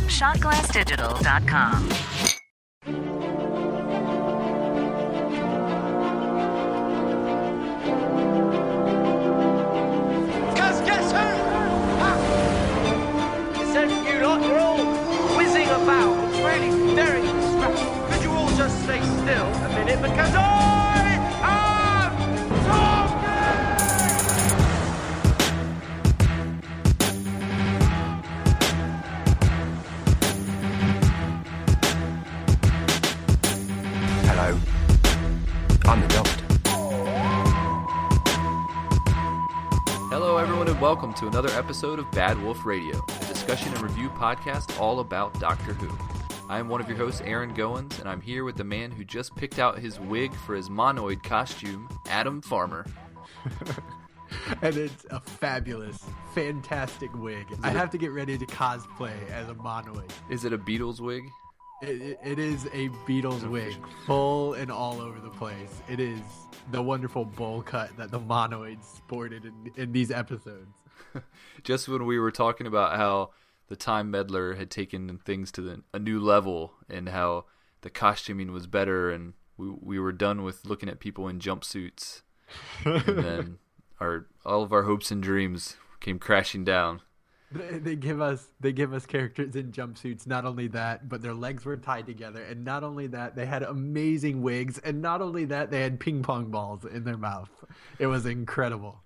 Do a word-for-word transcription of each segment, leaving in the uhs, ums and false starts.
shot glass digital dot com. Cause guess who? Huh? He said you lot are all whizzing about. It's really very distracting. Could you all just stay still a minute? Because I am talking! Hello. I'm the Doctor. Hello, everyone, and welcome to another episode of Bad Wolf Radio, a discussion and review podcast all about Doctor Who. I am one of your hosts, Aaron Goins, and I'm here with the man who just picked out his wig for his monoid costume, Adam Farmer. And it's a fabulous, fantastic wig. I have to get ready to cosplay as a monoid. Is it a Beatles wig? It, it, it is a Beatles wig, full and all over the place. It is the wonderful bowl cut that the monoids sported in, in these episodes. Just when we were talking about how the Time Meddler had taken things to the, a new level and how the costuming was better, and we we were done with looking at people in jumpsuits, and then our all of our hopes and dreams came crashing down. They, they give us they give us characters in jumpsuits. Not only that, but their legs were tied together, and not only that, they had amazing wigs, and not only that, they had ping pong balls in their mouth. It was incredible.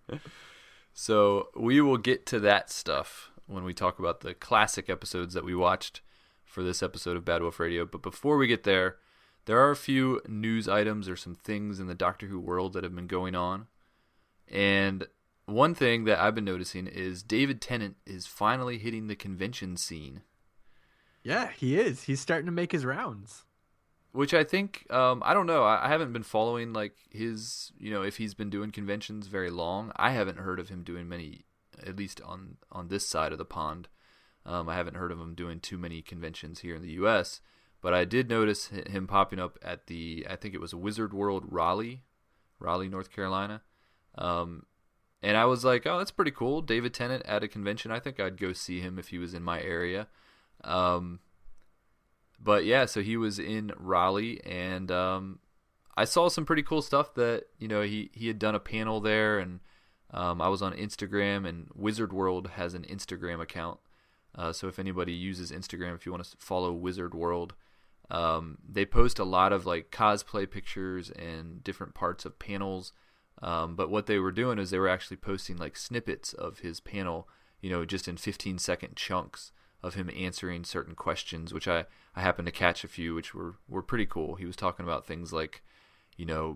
So we will get to that stuff when we talk about the classic episodes that we watched for this episode of Bad Wolf Radio. But before we get there, there are a few news items or some things in the Doctor Who world that have been going on. And one thing that I've been noticing is David Tennant is finally hitting the convention scene. Yeah, he is. He's starting to make his rounds. Which I think, um, I don't know, I, I haven't been following like his, you know, if he's been doing conventions very long. I haven't heard of him doing many, at least on, on this side of the pond. Um, I haven't heard of him doing too many conventions here in the U S, but I did notice him popping up at the, I think it was Wizard World Raleigh, Raleigh, North Carolina. Um, and I was like, oh, that's pretty cool. David Tennant at a convention. I think I'd go see him if he was in my area. Um, but yeah, so he was in Raleigh, and um, I saw some pretty cool stuff that, you know, he, he had done a panel there, and um, I was on Instagram, and Wizard World has an Instagram account. Uh, so if anybody uses Instagram, if you want to follow Wizard World, um, they post a lot of like cosplay pictures and different parts of panels. Um, but what they were doing is they were actually posting like snippets of his panel, you know, just in fifteen second chunks of him answering certain questions, which I, I happened to catch a few, which were, were pretty cool. He was talking about things like, you know,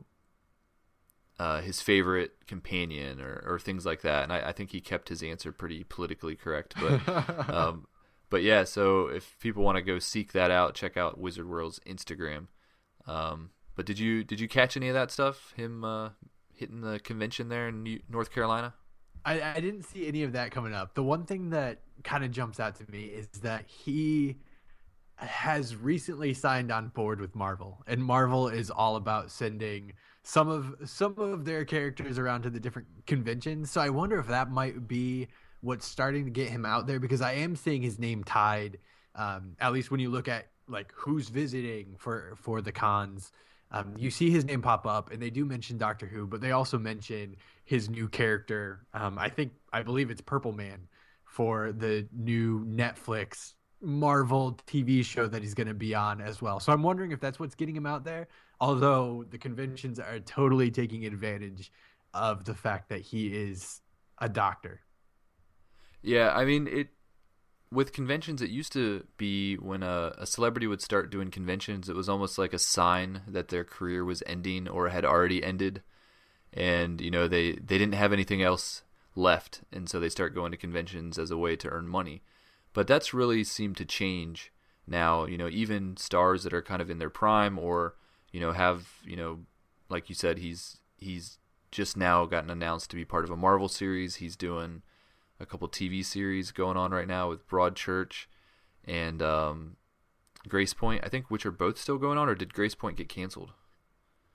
uh, his favorite companion or, or things like that. And I, I think he kept his answer pretty politically correct. But um, but yeah, so if people want to go seek that out, check out Wizard World's Instagram. Um, but did you did you catch any of that stuff? Him uh, hitting the convention there in New- North Carolina? I, I didn't see any of that coming up. The one thing that kind of jumps out to me is that he has recently signed on board with Marvel, and Marvel is all about sending some of some of their characters around to the different conventions. So I wonder if that might be what's starting to get him out there, because I am seeing his name tied, um, at least when you look at like who's visiting for for the cons. Um, you see his name pop up, and they do mention Doctor Who, but they also mention his new character. Um, I think, I believe it's Purple Man for the new Netflix Marvel T V show that he's going to be on as well. So I'm wondering if that's what's getting him out there, although the conventions are totally taking advantage of the fact that he is a doctor. Yeah, I mean, it with conventions, it used to be when a, a celebrity would start doing conventions, it was almost like a sign that their career was ending or had already ended. And, you know, they, they didn't have anything else left. And so they start going to conventions as a way to earn money. But that's really seemed to change now. You know, even stars that are kind of in their prime or, you know, have, you know, like you said, he's he's just now gotten announced to be part of a Marvel series. He's doing a couple T V series going on right now with Broadchurch and um, Grace Point, I think, which are both still going on, or did Grace Point get canceled?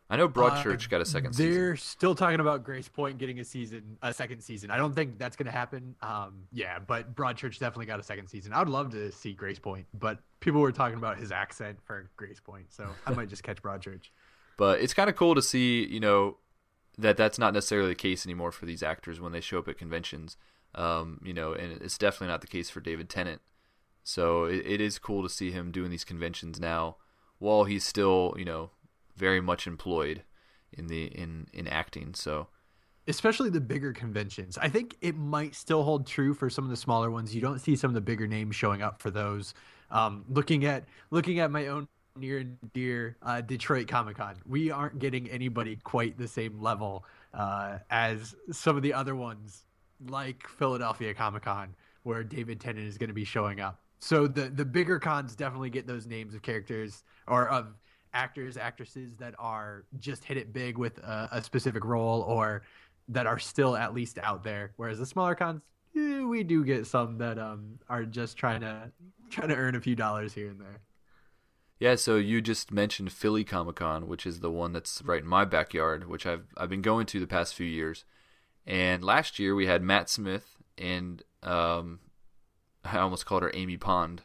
I know Broadchurch Uh, got a second They're season. still talking about Grace Point getting a season, a second season. I don't think that's going to happen. Um, yeah, but Broadchurch definitely got a second season. I would love to see Grace Point, but people were talking about his accent for Grace Point, so I might just catch Broadchurch. But it's kind of cool to see, you know, that that's not necessarily the case anymore for these actors when they show up at conventions. Um, you know, and it's definitely not the case for David Tennant. So it, it is cool to see him doing these conventions now while he's still, you know, very much employed in the in, in acting. So Especially the bigger conventions. I think it might still hold true for some of the smaller ones. You don't see some of the bigger names showing up for those. Um, looking at looking at my own near and dear uh, Detroit Comic Con, we aren't getting anybody quite the same level uh, as some of the other ones, like Philadelphia Comic Con, where David Tennant is going to be showing up. So the the bigger cons definitely get those names of characters or of actors, actresses that are just hit it big with a, a specific role or that are still at least out there. Whereas the smaller cons, eh, we do get some that um are just trying to trying to earn a few dollars here and there. yeah, so you just mentioned Philly Comic Con, which is the one that's right in my backyard, which I've I've been going to the past few years. And last year we had Matt Smith and um, I almost called her Amy Pond,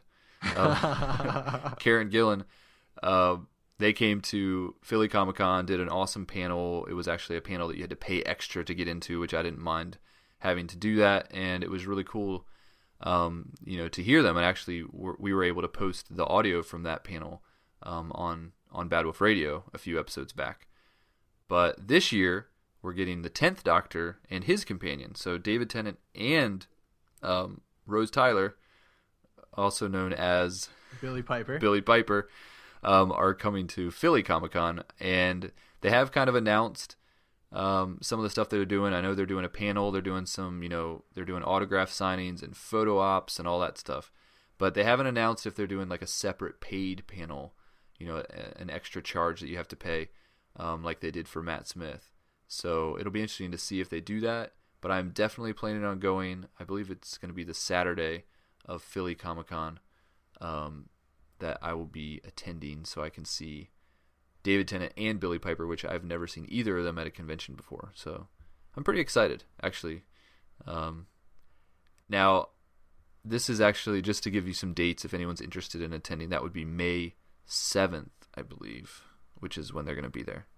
um, Karen Gillan. Uh, they came to Philly Comic Con, did an awesome panel. It was actually a panel that you had to pay extra to get into, which I didn't mind having to do that, and it was really cool, um, you know, to hear them. And actually, we're, we were able to post the audio from that panel um, on on Bad Wolf Radio a few episodes back. But this year, we're getting the tenth Doctor and his companion, so David Tennant and um, Rose Tyler, also known as Billy Piper. Billy Piper, um, are coming to Philly Comic Con, and they have kind of announced um, some of the stuff they're doing. I know they're doing a panel, they're doing some, you know, they're doing autograph signings and photo ops and all that stuff, but they haven't announced if they're doing like a separate paid panel, you know, an extra charge that you have to pay, um, like they did for Matt Smith. So it'll be interesting to see if they do that, but I'm definitely planning on going. I believe it's going to be the Saturday of Philly Comic Con um, that I will be attending, so I can see David Tennant and Billy Piper, which I've never seen either of them at a convention before. So I'm pretty excited, actually. Um, now, this is actually just to give you some dates if anyone's interested in attending. That would be May seventh, I believe, which is when they're going to be there,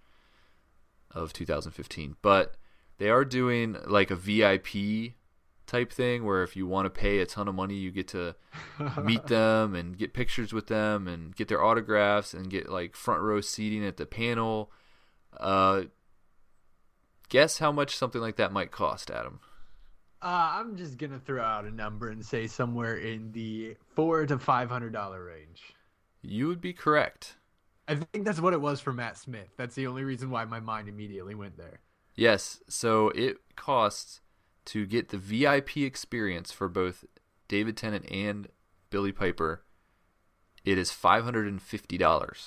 of two thousand fifteen. But they are doing like a V I P type thing where if you want to pay a ton of money, you get to meet them and get pictures with them and get their autographs and get like front row seating at the panel. Uh, guess how much something like that might cost, Adam? Uh, I'm just gonna throw out a number and say somewhere in the four to five hundred dollar range. You would be correct. I think that's what it was for Matt Smith. That's the only reason why my mind immediately went there. Yes, so it costs to get the V I P experience for both David Tennant and Billy Piper. It is five hundred fifty dollars.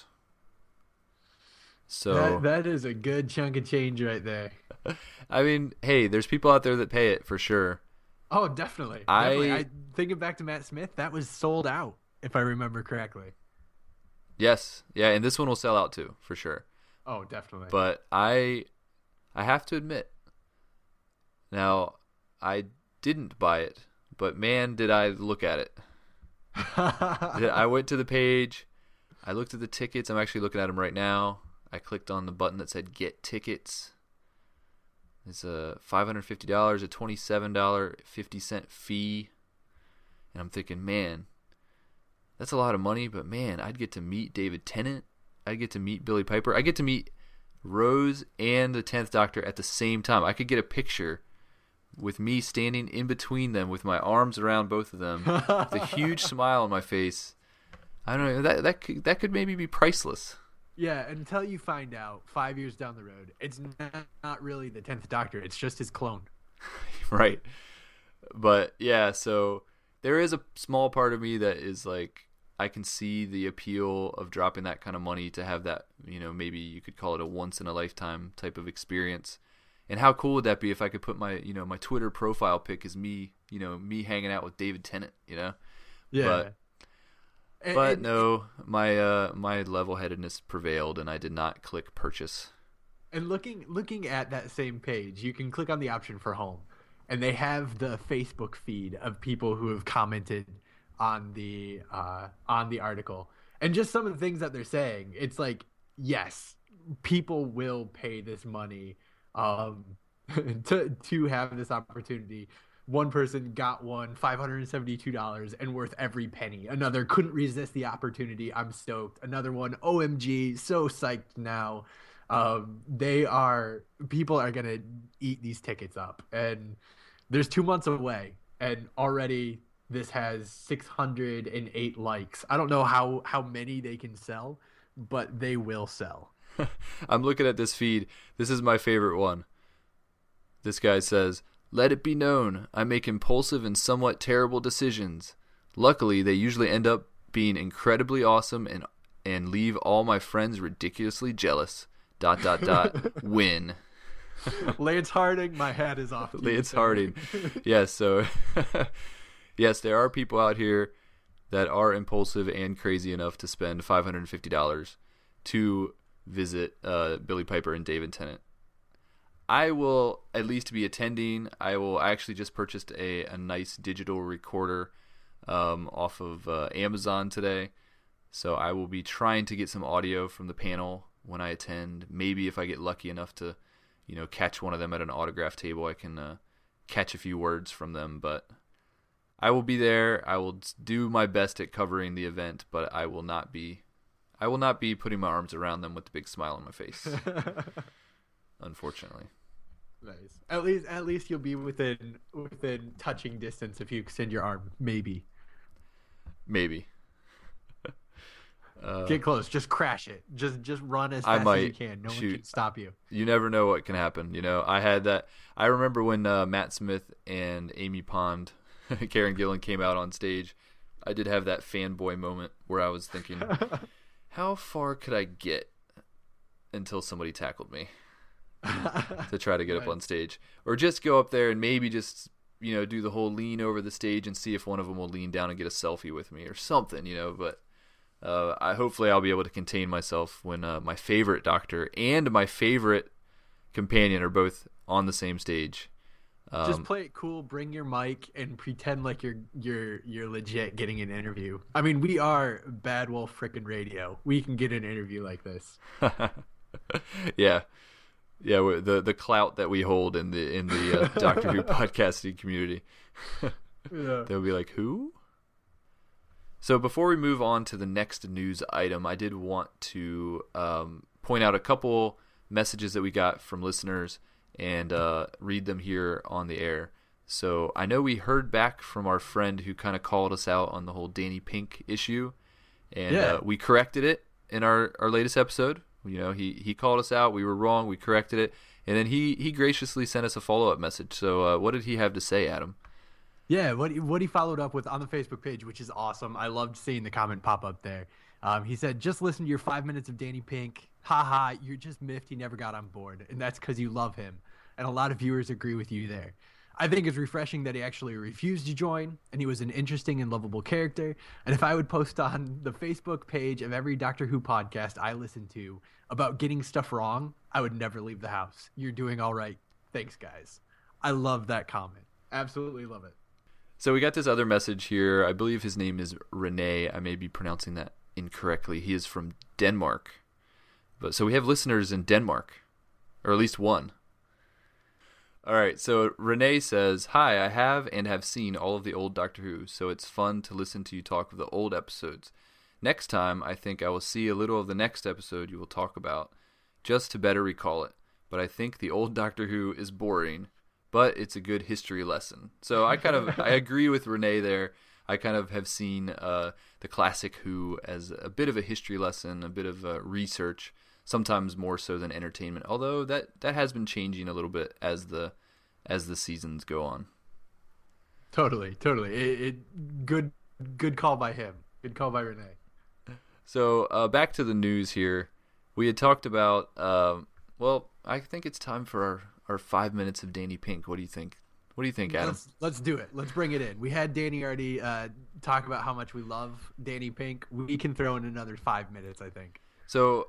So that, that is a good chunk of change right there. I mean, hey, there's people out there that pay it for sure. Oh, definitely. I- definitely. I thinking back to Matt Smith, that was sold out, if I remember correctly. Yes, yeah, and this one will sell out too, for sure. Oh, definitely. But I I have to admit, now, I didn't buy it, but man, did I look at it. I went to the page, I looked at the tickets. I'm actually looking at them right now. I clicked on the button that said Get Tickets. It's a five hundred fifty dollars, a twenty-seven dollars and fifty cents fee. And I'm thinking, man, that's a lot of money, but man, I'd get to meet David Tennant. I'd get to meet Billy Piper. I get to meet Rose and the tenth Doctor at the same time. I could get a picture with me standing in between them with my arms around both of them with a huge smile on my face. I don't know, that that could, that could maybe be priceless. Yeah, until you find out five years down the road, it's not, not really the tenth Doctor. It's just his clone. Right. But yeah, so there is a small part of me that is like, I can see the appeal of dropping that kind of money to have that, you know, maybe you could call it a once in a lifetime type of experience. And how cool would that be if I could put my, you know, my Twitter profile pic as me, you know, me hanging out with David Tennant, you know? Yeah. But, And- but and- no, my uh, my level-headedness prevailed, and I did not click purchase. And looking looking at that same page, you can click on the option for home, and they have the Facebook feed of people who have commented on the uh, on the article, and just some of the things that they're saying. It's like, yes, people will pay this money um, to to have this opportunity. One person got one five hundred seventy-two dollars and worth every penny. Another couldn't resist the opportunity. I'm stoked. Another one, O M G, so psyched now. Um, they are people are gonna eat these tickets up, and there's two months away, and already this has six hundred eight likes. I don't know how how many they can sell, but they will sell. I'm looking at this feed. This is my favorite one. This guy says, "Let it be known, I make impulsive and somewhat terrible decisions. Luckily, they usually end up being incredibly awesome and and leave all my friends ridiculously jealous. Dot dot dot win." Lance Harding, my hat is off to you, Lance sir. Harding. Yes, so yes, there are people out here that are impulsive and crazy enough to spend five hundred fifty dollars to visit uh, Billy Piper and David Tennant. I will at least be attending. I will I actually just purchased a, a nice digital recorder um, off of uh, Amazon today. So I will be trying to get some audio from the panel when I attend. Maybe if I get lucky enough to, you know, catch one of them at an autograph table, I can uh, catch a few words from them. But I will be there. I will do my best at covering the event, but I will not be I will not be putting my arms around them with a big smile on my face. Unfortunately. Nice. At least, at least you'll be within within touching distance if you extend your arm. Maybe. Maybe. uh, Get close. Just crash it. Just just run as I fast might as you can. No shoot. one can stop you. You never know what can happen. You know, I had that. I remember when uh, Matt Smith and Amy Pond, Karen Gillan came out on stage. I did have that fanboy moment where I was thinking, how far could I get until somebody tackled me to try to get Right. up on stage, or just go up there and maybe just, you know, do the whole lean over the stage and see if one of them will lean down and get a selfie with me or something, you know. But uh, I hopefully I'll be able to contain myself when uh, my favorite doctor and my favorite companion are both on the same stage. Um, Just play it cool. Bring your mic and pretend like you're you're you're legit getting an interview. I mean, we are Bad Wolf frickin' Radio. We can get an interview like this. yeah, yeah. we're- The the clout that we hold in the in the uh, Doctor Who podcasting community, Yeah. they'll be like, who? So before we move on to the next news item, I did want to um, point out a couple messages that we got from listeners and uh, read them here on the air. So I know we heard back from our friend who kind of called us out on the whole Danny Pink issue, and Yeah. uh, we corrected it in our, our latest episode. You know, he, he called us out. We were wrong. We corrected it. And then he, he graciously sent us a follow-up message. So uh, what did he have to say, Adam? Yeah, what he, what he followed up with on the Facebook page, which is awesome. I loved seeing the comment pop up there. Um, he said, just listen to your five minutes of Danny Pink. Ha ha, you're just miffed he never got on board. And that's because you love him. And a lot of viewers agree with you there. I think it's refreshing that he actually refused to join, and he was an interesting and lovable character. And if I would post on the Facebook page of every Doctor Who podcast I listen to about getting stuff wrong, I would never leave the house. You're doing all right. Thanks, guys. I love that comment. Absolutely love it. So we got this other message here. I believe his name is Renee. I may be pronouncing that incorrectly. He is from Denmark. But so we have listeners in Denmark, or at least one. All right, so Renee says, "Hi, I have and have seen all of the old Doctor Who, so it's fun to listen to you talk of the old episodes. Next time, I think I will see a little of the next episode you will talk about, just to better recall it. But I think the old Doctor Who is boring, but it's a good history lesson." So I kind of I agree with Renee there. I kind of have seen uh, the classic Who as a bit of a history lesson, a bit of uh, research, sometimes more so than entertainment. Although that, that has been changing a little bit as the as the seasons go on. Totally, totally. It, it good good call by him. Good call by Renee. So uh, back to the news here. We had talked about, uh, well, I think it's time for our, our five minutes of Danny Pink. What do you think? What do you think, Adam? Let's, let's do it. Let's bring it in. We had Danny already uh, talk about how much we love Danny Pink. We can throw in another five minutes, I think. So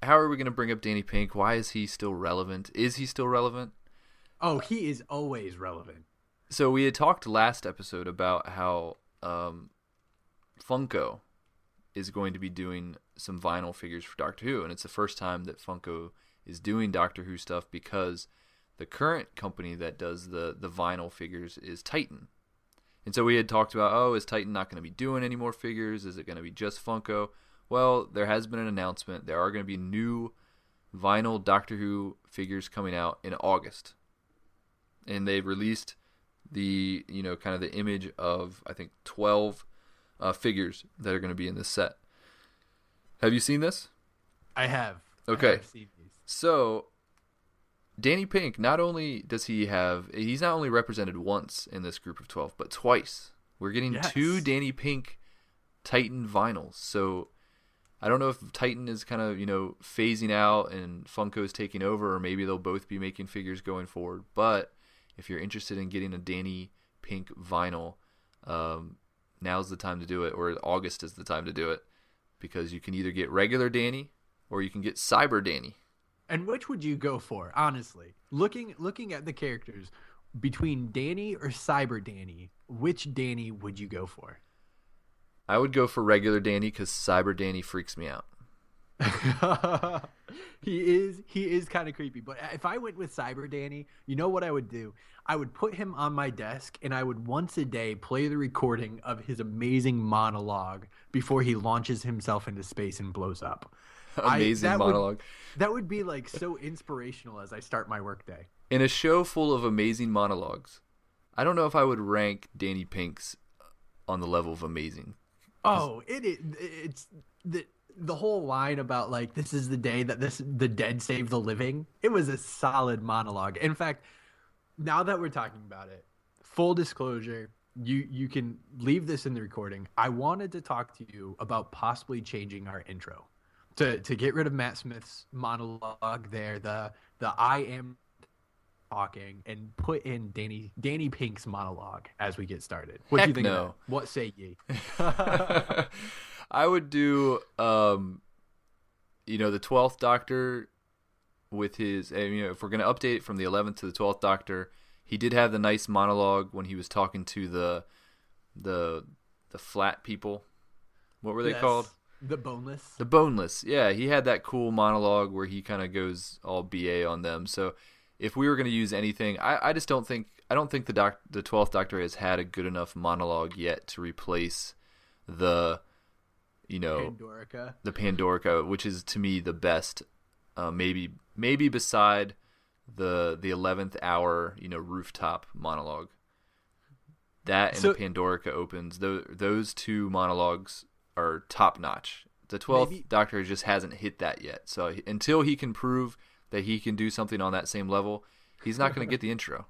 how are we going to bring up Danny Pink? Why is he still relevant? Is he still relevant? Oh, he is always relevant. So we had talked last episode about how um, Funko is going to be doing some vinyl figures for Doctor Who, and it's the first time that Funko is doing Doctor Who stuff because the current company that does the, the vinyl figures is Titan. And so we had talked about, oh, is Titan not going to be doing any more figures? Is it going to be just Funko? Well, there has been an announcement. There are going to be new vinyl Doctor Who figures coming out in August. And they've released the, you know, kind of the image of, I think, twelve uh, figures that are going to be in this set. Have you seen this? I have. Okay. I have seen these. So, Danny Pink, not only does he have, he's not only represented once in this group of twelve, but twice. We're getting Yes. two Danny Pink Titan vinyls. So, I don't know if Titan is kind of, you know, phasing out and Funko's taking over, or maybe they'll both be making figures going forward. But if you're interested in getting a Danny Pink vinyl, um, now's the time to do it, or August is the time to do it, because you can either get regular Danny or you can get Cyber Danny. And which would you go for, honestly? Looking looking at the characters, between Danny or Cyber Danny, which Danny would you go for? I would go for regular Danny because Cyber Danny freaks me out. he is he is kind of creepy, but if I went with Cyber Danny, you know what I would do? I would put him on my desk and I would once a day play the recording of his amazing monologue before he launches himself into space and blows up. Amazing I, that monologue. Would, that would be like so inspirational as I start my workday. In a show full of amazing monologues, I don't know if I would rank Danny Pink's on the level of amazing. Oh, it is. It's the the whole line about like this is the day that this the dead save the living. It was a solid monologue. In fact, now that we're talking about it, full disclosure, you you can leave this in the recording. I wanted to talk to you about possibly changing our intro to to get rid of Matt Smith's monologue there, the the I am talking, and put in Danny Danny Pink's monologue as we get started. What Heck do you think no. of that? What say ye? I would do, um, you know, the twelfth Doctor with his, you know, if we're going to update from the eleventh to the twelfth Doctor, he did have the nice monologue when he was talking to the, the, the flat people. What were they Yes. called? The boneless. The boneless. Yeah, he had that cool monologue where he kind of goes all B A on them. So if we were going to use anything, I, I just don't think, I don't think the doc, the twelfth Doctor has had a good enough monologue yet to replace the, you know, Pandorica. the Pandorica, which is to me the best, uh, maybe maybe beside the the eleventh hour, you know, rooftop monologue. That and So- the Pandorica opens. Those those two monologues are top notch. The twelfth Maybe- Doctor just hasn't hit that yet. So he- until he can prove that he can do something on that same level, he's not going to get the intro.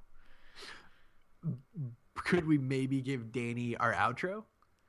Could we maybe give Danny our outro?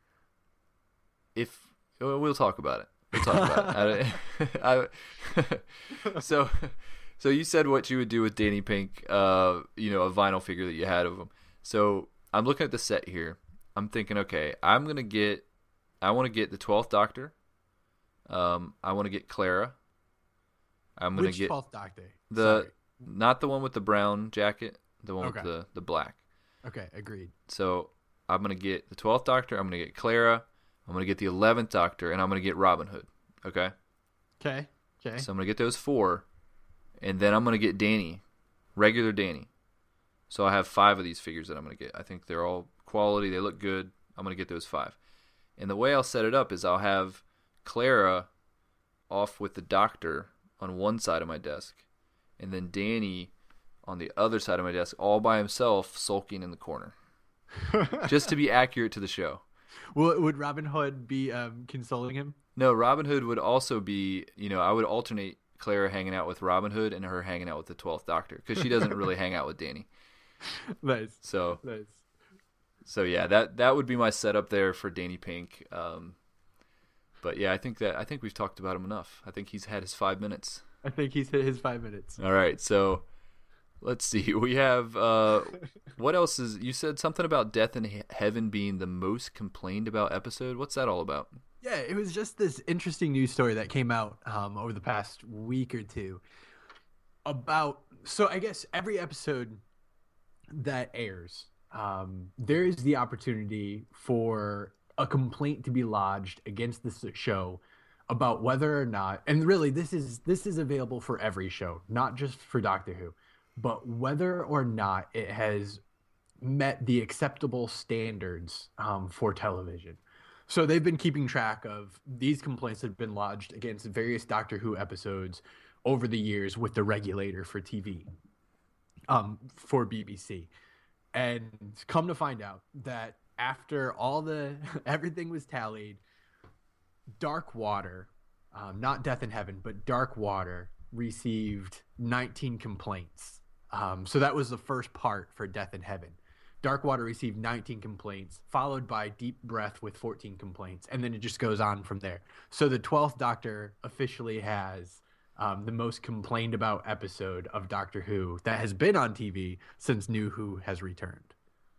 If well, we'll talk about it. We'll talk about it. I, I, so, so you said what you would do with Danny Pink, uh, you know, a vinyl figure that you had of him. So I'm looking at the set here. I'm thinking, okay, I'm gonna get, I want to get the twelfth Doctor. Um, I want to get Clara. I'm gonna Which get twelfth Doctor? the Sorry. not the one with the brown jacket, the one Okay. with the the black. Okay, agreed. So I'm gonna get the twelfth Doctor. I'm gonna get Clara. I'm gonna get the eleventh Doctor, and I'm gonna get Robin Hood. Okay. Okay. Okay. So I'm gonna get those four, and then I'm gonna get Danny, regular Danny. So I have five of these figures that I'm gonna get. I think they're all quality. They look good. I'm gonna get those five. And the way I'll set it up is I'll have Clara off with the Doctor on one side of my desk, and then Danny on the other side of my desk, all by himself, sulking in the corner, just to be accurate to the show. Well, would Robin Hood be um, consoling him? No, Robin Hood would also be, you know, I would alternate Clara hanging out with Robin Hood and her hanging out with the twelfth Doctor, because she doesn't really hang out with Danny. Nice. So, Nice. so yeah, that that would be my setup there for Danny Pink. Um, but yeah, I think that I think we've talked about him enough. I think he's had his five minutes. I think he's hit his five minutes. All right, so let's see. We have uh, what else is? You said something about Death in He- Heaven being the most complained about episode. What's that all about? Yeah, it was just this interesting news story that came out um, over the past week or two about. So I guess every episode that airs, um, there is the opportunity for a complaint to be lodged against this show about whether or not, and really this is this is available for every show, not just for Doctor Who, but whether or not it has met the acceptable standards um, for television. So they've been keeping track of these complaints that have been lodged against various Doctor Who episodes over the years with the regulator for T V, um, for B B C. And come to find out that after all the, everything was tallied, Dark Water, um, not Death in Heaven, but Dark Water received nineteen complaints. Um, so that was the first part for Death in Heaven. Dark Water received nineteen complaints, followed by Deep Breath with fourteen complaints, and then it just goes on from there. So the twelfth Doctor officially has um, the most complained about episode of Doctor Who that has been on T V since New Who has returned.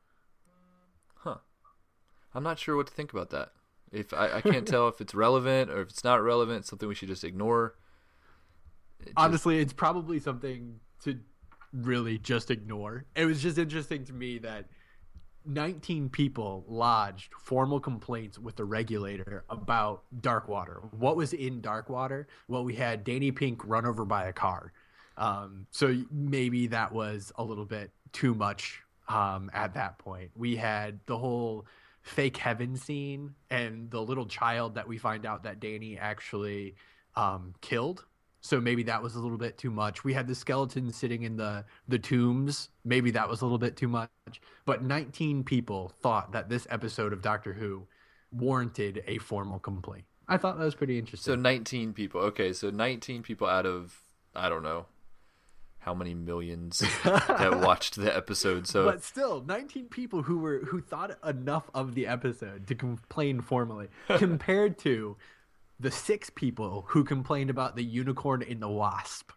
Huh. I'm not sure what to think about that. If I, I can't tell if it's relevant or if it's not relevant, something we should just ignore. It just... Honestly, it's probably something to really just ignore. It was just interesting to me that nineteen people lodged formal complaints with the regulator about Dark Water. What was in Dark Water? Well, we had Danny Pink run over by a car. Um, so maybe that was a little bit too much um, at that point. We had the whole fake heaven scene and the little child that we find out that Danny actually um, killed. So maybe that was a little bit too much. We had the skeleton sitting in the, the tombs. Maybe that was a little bit too much. But nineteen people thought that this episode of Doctor Who warranted a formal complaint. I thought that was pretty interesting. So nineteen people. Okay, so nineteen people out of, I don't know, how many millions that watched the episode. So, but still, nineteen people who were who thought enough of the episode to complain formally compared to the six people who complained about the unicorn in the wasp.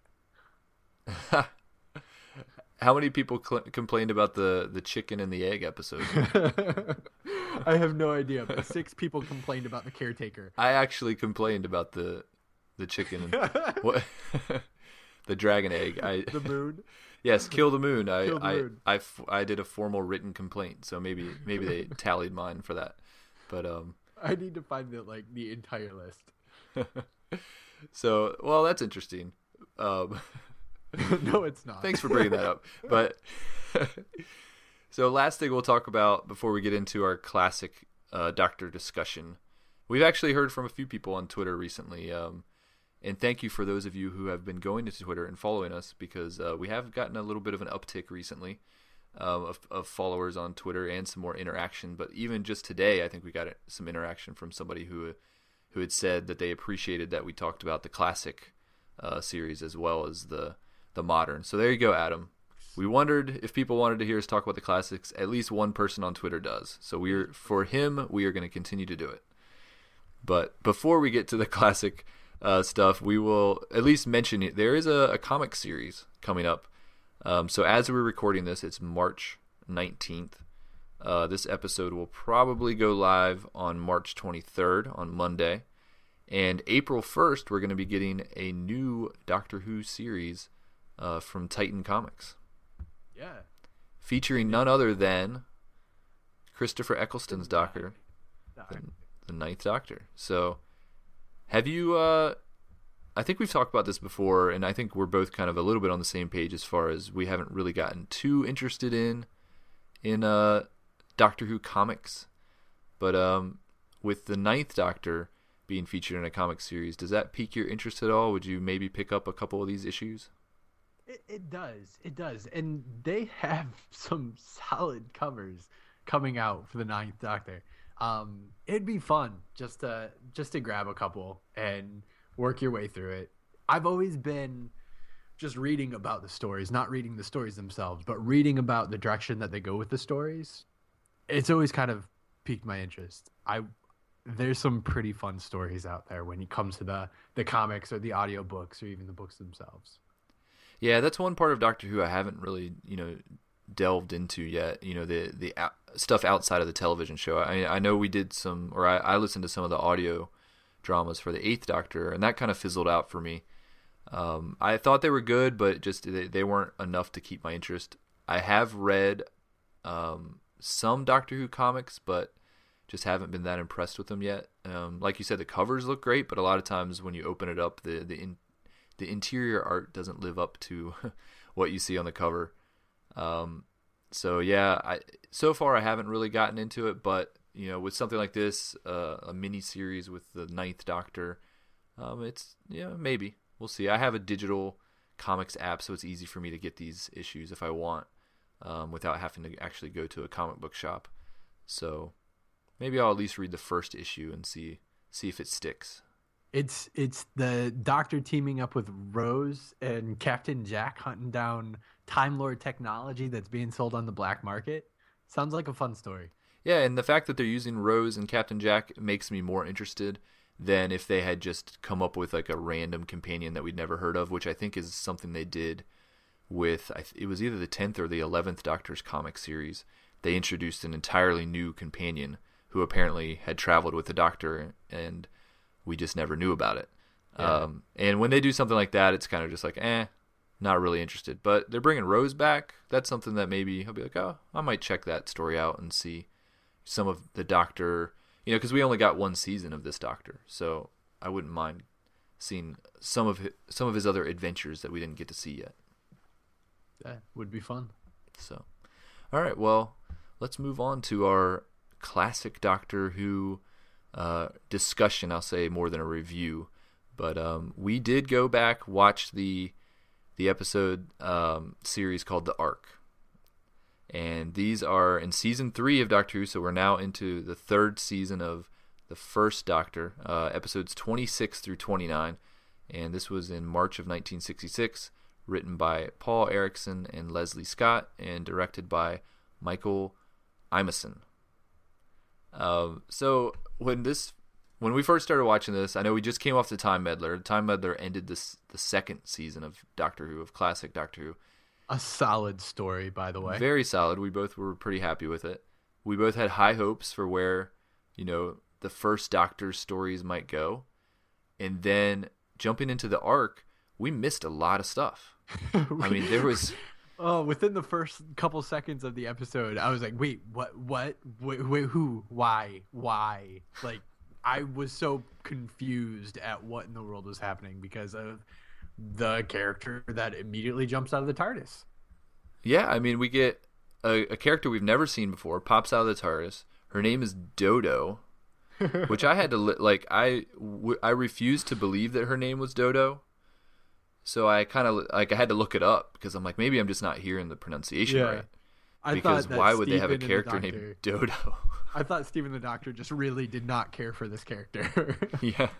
How many people cl- complained about the, the chicken and the egg episode? I have no idea, but six people complained about the caretaker. I actually complained about the the chicken and what the dragon egg. I the moon. Yes, kill the moon. I Kill the I, moon. I, I, I did a formal written complaint, so maybe maybe they tallied mine for that. But um I need to find the like the entire list. So, well, that's interesting. Um, No, it's not. thanks for bringing that up. But so, last thing we'll talk about before we get into our classic uh, Doctor discussion. We've actually heard from a few people on Twitter recently, um, and thank you for those of you who have been going to Twitter and following us, because uh, we have gotten a little bit of an uptick recently. Um, of, of followers on Twitter and some more interaction. But even just today, I think we got some interaction from somebody who who had said that they appreciated that we talked about the classic uh, series as well as the the modern. So there you go, Adam. We wondered if people wanted to hear us talk about the classics. At least one person on Twitter does. So we're for him, we are going to continue to do it. But before we get to the classic uh, stuff, we will at least mention it. There is a, a comic series coming up. Um, so as we're recording this, it's March nineteenth. Uh, this episode will probably go live on March twenty-third, on Monday. And April first, we're going to be getting a new Doctor Who series uh, from Titan Comics. Yeah. Featuring none other than Christopher Eccleston's Doctor, the, the Ninth Doctor. So, have you... Uh, I think we've talked about this before, and I think we're both kind of a little bit on the same page as far as we haven't really gotten too interested in in uh, Doctor Who comics. But um, with the Ninth Doctor being featured in a comic series, does that pique your interest at all? Would you maybe pick up a couple of these issues? It, it does. It does. And they have some solid covers coming out for the Ninth Doctor. Um, it'd be fun just to just to grab a couple and work your way through it. I've always been just reading about the stories, not reading the stories themselves, but reading about the direction that they go with the stories. It's always kind of piqued my interest. I there's some pretty fun stories out there when it comes to the the comics or the audiobooks or even the books themselves. Yeah, that's one part of Doctor Who I haven't really, you know, delved into yet. You know, the the stuff outside of the television show. I I know we did some, or I, I listened to some of the audio dramas for the Eighth Doctor, and that kind of fizzled out for me. Um, I thought they were good, but just they, they weren't enough to keep my interest. I have read um, some Doctor Who comics, but just haven't been that impressed with them yet. Um, like you said, the covers look great, but a lot of times when you open it up, the the in, the interior art doesn't live up to what you see on the cover. Um, so yeah, I so far I haven't really gotten into it, but you know, with something like this, uh, a mini series with the Ninth Doctor, um, it's yeah maybe. We'll see. I have a digital comics app, so it's easy for me to get these issues if I want, um, without having to actually go to a comic book shop. So maybe I'll at least read the first issue and see see if it sticks. It's it's the Doctor teaming up with Rose and Captain Jack hunting down Time Lord technology that's being sold on the black market. Sounds like a fun story. Yeah, and the fact that they're using Rose and Captain Jack makes me more interested than if they had just come up with like a random companion that we'd never heard of, which I think is something they did with, it was either the tenth or the eleventh Doctor's comic series. They introduced an entirely new companion who apparently had traveled with the Doctor, and we just never knew about it. Yeah. Um, and when they do something like that, it's kind of just like, eh, not really interested. But they're bringing Rose back. That's something that maybe I'll be like, oh, I might check that story out and see some of the Doctor. You know, because we only got one season of this Doctor, so I wouldn't mind seeing some of his, some of his other adventures that we didn't get to see yet. That would be fun. So, all right, well, let's move on to our classic Doctor Who uh, discussion. I'll say more than a review, but um, we did go back, watch the the episode um, series called The Ark. And these are in season three of Doctor Who, so we're now into the third season of the first Doctor, uh, episodes twenty-six through twenty-nine. And this was in March of nineteen sixty-six, written by Paul Erickson and Leslie Scott, and directed by Michael Imeson. Uh, so when this, when we first started watching this, I know we just came off the Time Meddler. The Time Meddler ended this the second season of Doctor Who, of classic Doctor Who. A solid story, by the way. Very solid. We both were pretty happy with it. We both had high hopes for where, you know, the first Doctor's stories might go. And then jumping into the Ark, we missed a lot of stuff. I mean, there was... Oh, within the first couple seconds of the episode, I was like, wait, what, what, wait, wait, who, why, why? Like, I was so confused at what in the world was happening because of the character that immediately jumps out of the TARDIS. Yeah, I mean, we get a, a character we've never seen before, pops out of the TARDIS. Her name is Dodo, which I had to, like, I, I refused to believe that her name was Dodo. So I kind of, like, I had to look it up because I'm like, maybe I'm just not hearing the pronunciation yeah. right. I because thought that why would Stephen they have a character the named Dodo? I thought Stephen the Doctor just really did not care for this character. Yeah.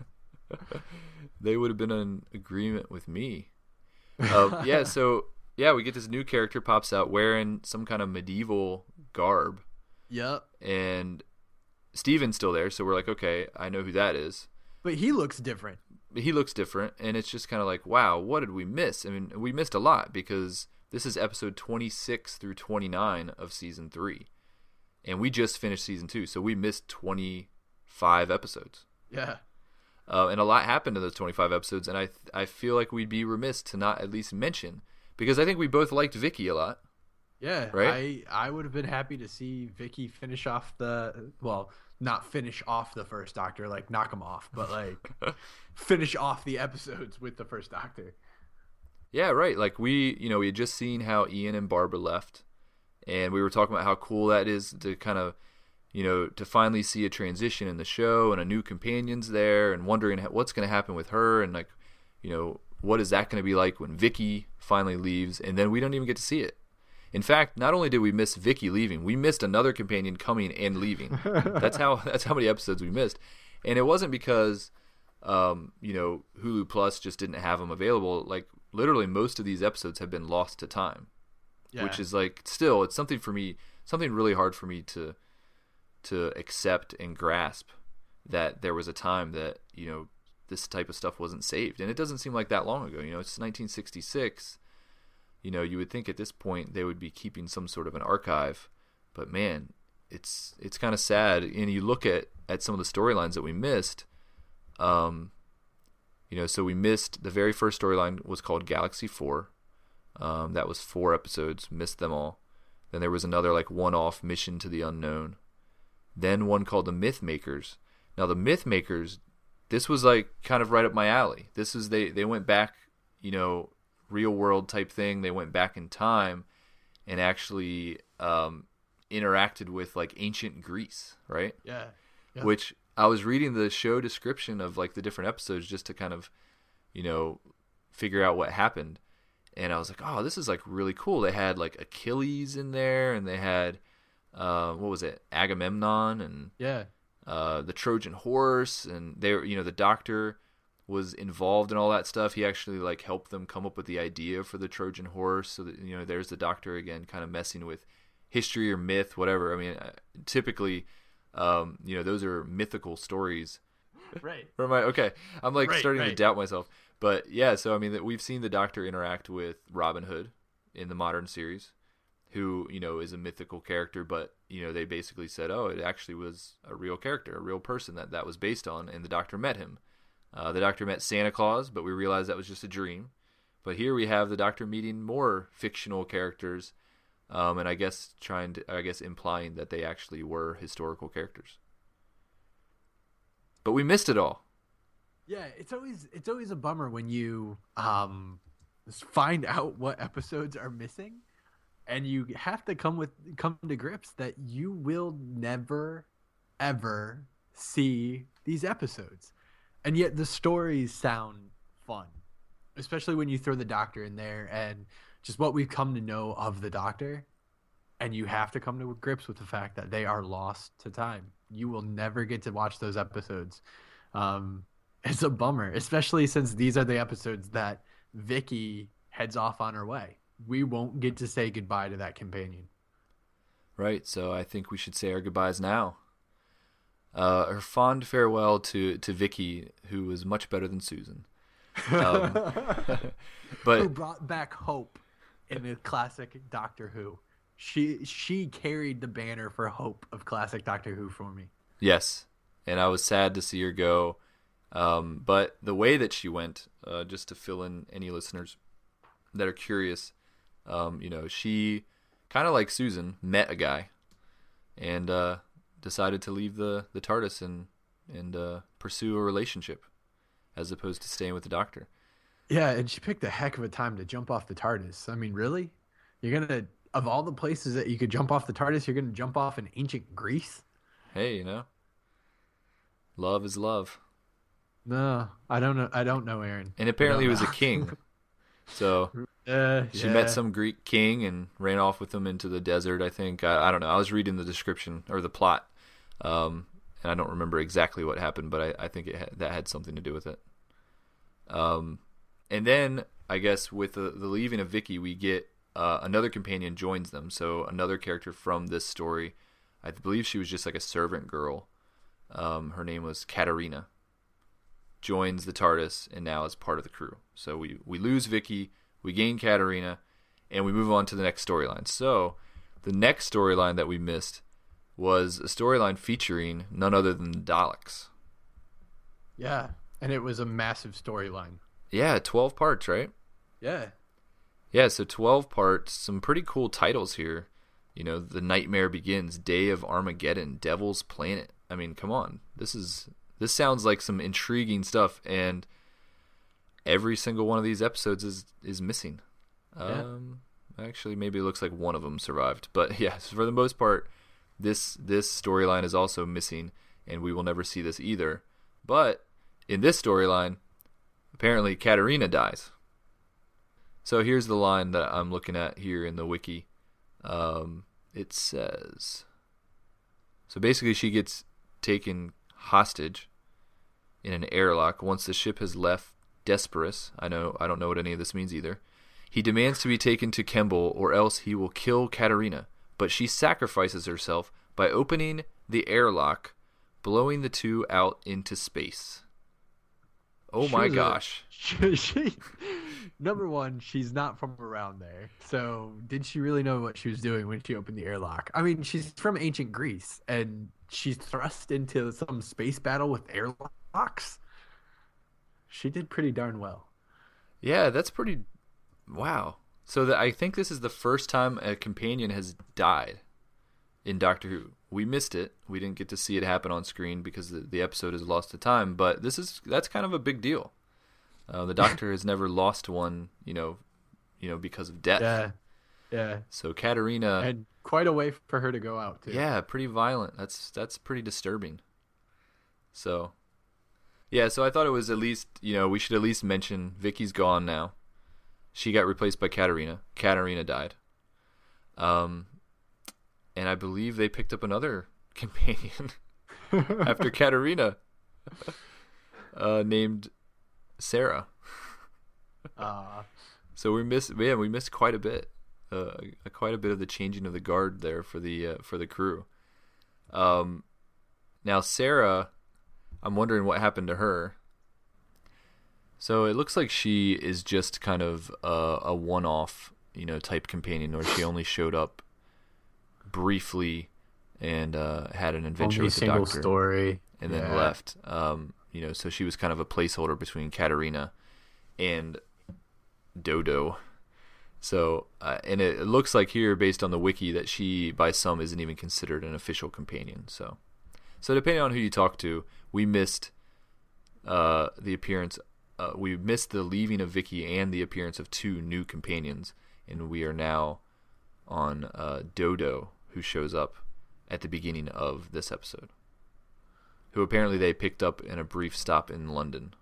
They would have been in agreement with me. Uh, yeah, so, yeah, we get this new character pops out wearing some kind of medieval garb. Yep. And Steven's still there, so we're like, okay, I know who that is. But he looks different. He looks different, and it's just kind of like, wow, what did we miss? I mean, we missed a lot because this is episode twenty-six through twenty-nine of season three. And we just finished season two, so we missed twenty-five episodes. Yeah. Uh, and a lot happened in those twenty-five episodes, and I th- I feel like we'd be remiss to not at least mention, because I think we both liked Vicky a lot. Yeah, right? I, I would have been happy to see Vicky finish off the, well, not finish off the first Doctor, like knock him off, but like finish off the episodes with the first Doctor. Yeah, right. Like we, you know, we had just seen how Ian and Barbara left, and we were talking about how cool that is to kind of, you know, to finally see a transition in the show and a new companion's there, and wondering what's going to happen with her, and like, you know, what is that going to be like when Vicky finally leaves, and then we don't even get to see it. In fact, not only did we miss Vicky leaving, we missed another companion coming and leaving. That's how that's how many episodes we missed, and it wasn't because, um, you know, Hulu Plus just didn't have them available. Like literally, most of these episodes have been lost to time, yeah. Which is like still it's something for me, something really hard for me to. to accept and grasp that there was a time that, you know, this type of stuff wasn't saved. And it doesn't seem like that long ago. You know, it's nineteen sixty-six. You know, you would think at this point they would be keeping some sort of an archive. But, man, it's it's kind of sad. And you look at, at some of the storylines that we missed, Um, you know, so we missed the very first storyline was called Galaxy Four. Um, that was four episodes. Missed them all. Then there was another like one-off Mission to the Unknown. Then one called the Myth Makers. Now the Myth Makers, this was like kind of right up my alley. This is they they went back, you know, real world type thing. They went back in time and actually um, interacted with like ancient Greece, right? Yeah. yeah. Which I was reading the show description of like the different episodes just to kind of, you know, figure out what happened. And I was like, oh, this is like really cool. They had like Achilles in there, and they had uh, what was it, Agamemnon, and Yeah. uh, the Trojan horse, and they were, you know, the doctor was involved in all that stuff. He actually like helped them come up with the idea for the Trojan horse. So that, you know, there's the doctor again, kind of messing with history or myth, whatever. I mean, uh, typically, um, you know, those are mythical stories. Right. Or am I okay? I'm like Right, starting to right. doubt myself. But yeah, so I mean, that we've seen the Doctor interact with Robin Hood in the modern series, who, you know, is a mythical character, but you know, they basically said, oh, it actually was a real character, a real person that that was based on, and the Doctor met him. Uh, the Doctor met Santa Claus, but we realized that was just a dream. But here we have the Doctor meeting more fictional characters, um, and I guess trying to, I guess implying that they actually were historical characters. But we missed it all. Yeah, it's always it's always a bummer when you um find out what episodes are missing, and you have to come with come to grips that you will never ever see these episodes. And yet the stories sound fun, especially when you throw the Doctor in there and just what we've come to know of the Doctor, and you have to come to grips with the fact that they are lost to time. You will never get to watch those episodes. Um It's a bummer, especially since these are the episodes that Vicky heads off on her way. We won't get to say goodbye to that companion. Right, so I think we should say our goodbyes now. Uh, her fond farewell to, to Vicky, who was much better than Susan. Um, Who but brought back hope in the classic Doctor Who. She she carried the banner for hope of classic Doctor Who for me. yes, and I was sad to see her go. Um, but the way that she went, uh, just to fill in any listeners that are curious, um, you know, she kind of like Susan met a guy and uh, decided to leave the, the TARDIS and and uh, pursue a relationship as opposed to staying with the Doctor. Yeah, and she picked a heck of a time to jump off the TARDIS. I mean, really? You're gonna of all the places that you could jump off the TARDIS, you're gonna jump off in ancient Greece? Hey, you know, love is love. No, I don't know. I don't know, Aaron. And apparently he I was don't a king. So know. Uh, she yeah. met some Greek king and ran off with him into the desert, I think. I, I don't know. I was reading the description or the plot, um, and I don't remember exactly what happened, but I, I think it had, that had something to do with it. Um, and then, I guess, with the, the leaving of Vicky, we get uh, another companion joins them. So another character from this story, I believe she was just like a servant girl. Um, her name was Katarina. Joins the TARDIS and now is part of the crew. So we, we lose Vicky, we gain Katarina, and we move on to the next storyline. So the next storyline that we missed was a storyline featuring none other than the Daleks. Yeah, and it was a massive storyline. Yeah, twelve parts, right? Yeah. Yeah, so twelve parts, some pretty cool titles here. You know, The Nightmare Begins, Day of Armageddon, Devil's Planet. I mean, come on. This is... This sounds like some intriguing stuff, and every single one of these episodes is, is missing. Yeah. Um, actually, maybe it looks like one of them survived. But yes, for the most part, this this storyline is also missing, and we will never see this either. But in this storyline, apparently Katarina dies. So here's the line that I'm looking at here in the wiki. Um, it says... So basically she gets taken hostage in an airlock once the ship has left Desperus. I know I don't know what any of this means either. He demands to be taken to Kemble or else he will kill Katarina, but she sacrifices herself by opening the airlock, blowing the two out into space. Oh She my was a- gosh. She, she, number one, she's not from around there. So did she really know what she was doing when she opened the airlock? I mean, she's from ancient Greece, and she's thrust into some space battle with airlocks. she did pretty darn well. Yeah, that's pretty. Wow. So the, I think this is the first time a companion has died in Doctor Who. We missed it. We didn't get to see it happen on screen because the, the episode is lost to time. But this is that's kind of a big deal. Uh, the Doctor has never lost one, you know, you know, because of death. Yeah, yeah. So Katarina, And quite a way for her to go out too. yeah, pretty violent. That's that's pretty disturbing. So, yeah. So I thought it was at least, you know, we should at least mention Vicky's gone now. She got replaced by Katarina. Katarina died. Um, and I believe they picked up another companion after Katarina, uh, named Sarah. Uh, So we missed, yeah, we missed quite a bit, uh, quite a bit of the changing of the guard there for the uh, for the crew. Um, now Sarah, I'm wondering what happened to her. So it looks like she is just kind of a, a one-off, you know, type companion, where she only showed up briefly and uh, had an adventure only with the single Doctor, story. and then Yeah. left. Um, you know, so she was kind of a placeholder between Katarina and Dodo. So, uh, and it, it looks like here, based on the wiki, that she, by some, isn't even considered an official companion. So, so depending on who you talk to, we missed uh, the appearance. Uh, we missed the leaving of Vicky and the appearance of two new companions, and we are now on uh, Dodo, who shows up at the beginning of this episode, who apparently they picked up in a brief stop in London.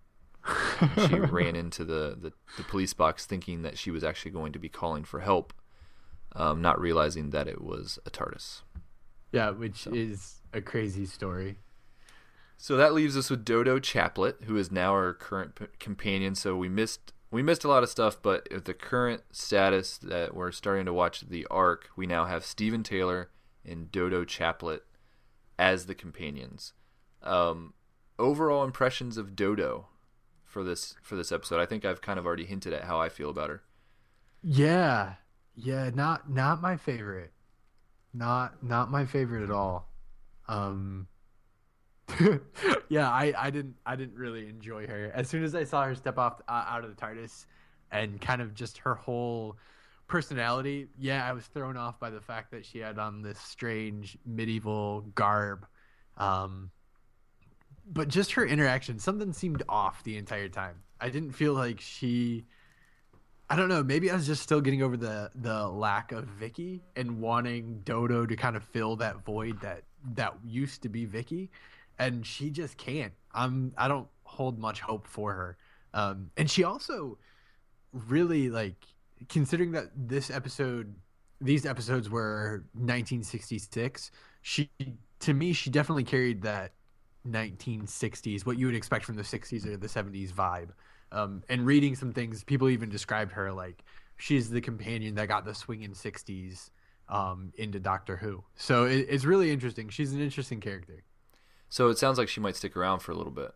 She ran into the, the, the police box thinking that she was actually going to be calling for help, um, not realizing that it was a TARDIS. Yeah, which So. is a crazy story. So that leaves us with Dodo Chaplet, who is now our current p- companion. So we missed we missed a lot of stuff, but at the current status that we're starting to watch the arc, we now have Stephen Taylor and Dodo Chaplet as the companions. Um, overall impressions of Dodo for this for this episode. I think I've kind of already hinted at how I feel about her. Yeah, yeah, not not my favorite, not not my favorite at all. Um, yeah, I I didn't I didn't really enjoy her. As soon as I saw her step off uh, out of the TARDIS, and kind of just her whole personality, yeah, I was thrown off by the fact that she had on this strange medieval garb. Um, but just her interaction, something seemed off the entire time. I didn't feel like she. I don't know. Maybe I was just still getting over the the lack of Vicky and wanting Dodo to kind of fill that void that that used to be Vicky, and she just can't. I'm. I don't hold much hope for her. Um, and she also really, like, considering that this episode, these episodes were nineteen sixty-six. She, to me, she definitely carried that nineteen sixties, what you would expect from the sixties or the seventies vibe. Um, and reading some things, people even described her like she's the companion that got the swinging sixties um, into Doctor Who. So it, it's really interesting. She's an interesting character. So it sounds like she might stick around for a little bit.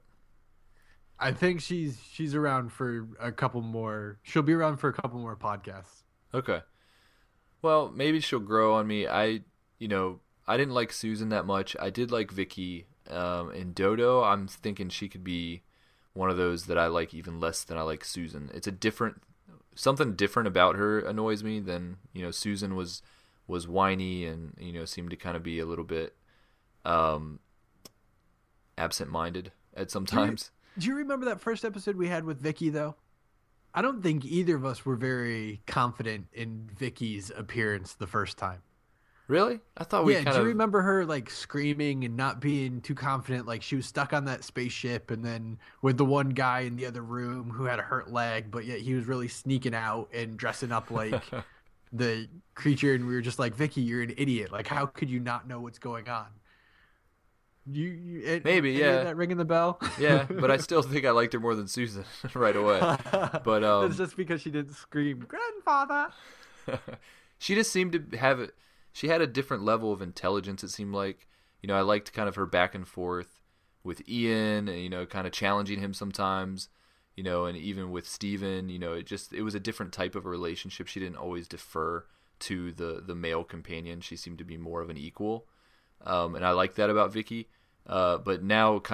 I think she's she's around for a couple more. She'll be around for a couple more podcasts. Okay. Well, maybe she'll grow on me. I, you know, I didn't like Susan that much. I did like Vicky. Um, and Dodo, I'm thinking she could be one of those that I like even less than I like Susan. It's a different, something different about her annoys me than, you know, Susan was was whiny and, you know, seemed to kind of be a little bit um, absent-minded at some times. Do you remember that first episode we had with Vicky, though? I don't think either of us were very confident in Vicky's appearance the first time. Really? I thought we Yeah, kind do you of... remember her like screaming and not being too confident? Like she was stuck on that spaceship, and then with the one guy in the other room who had a hurt leg, but yet he was really sneaking out and dressing up like the creature, and we were just like, Vicky, you're an idiot. Like, how could you not know what's going on? You, you it, Maybe, any yeah. of that ringing the bell? Yeah, but I still think I liked her more than Susan right away. But um, it's just because she didn't scream, grandfather. She just seemed to have it. She had a different level of intelligence, it seemed like. You know, I liked kind of her back and forth with Ian, and, you know, kind of challenging him sometimes, you know, and even with Steven, you know, it just, it was a different type of a relationship. She didn't always defer to the, the male companion. She seemed to be more of an equal. Um, and I like that about Vicky. Uh, but now kind of with,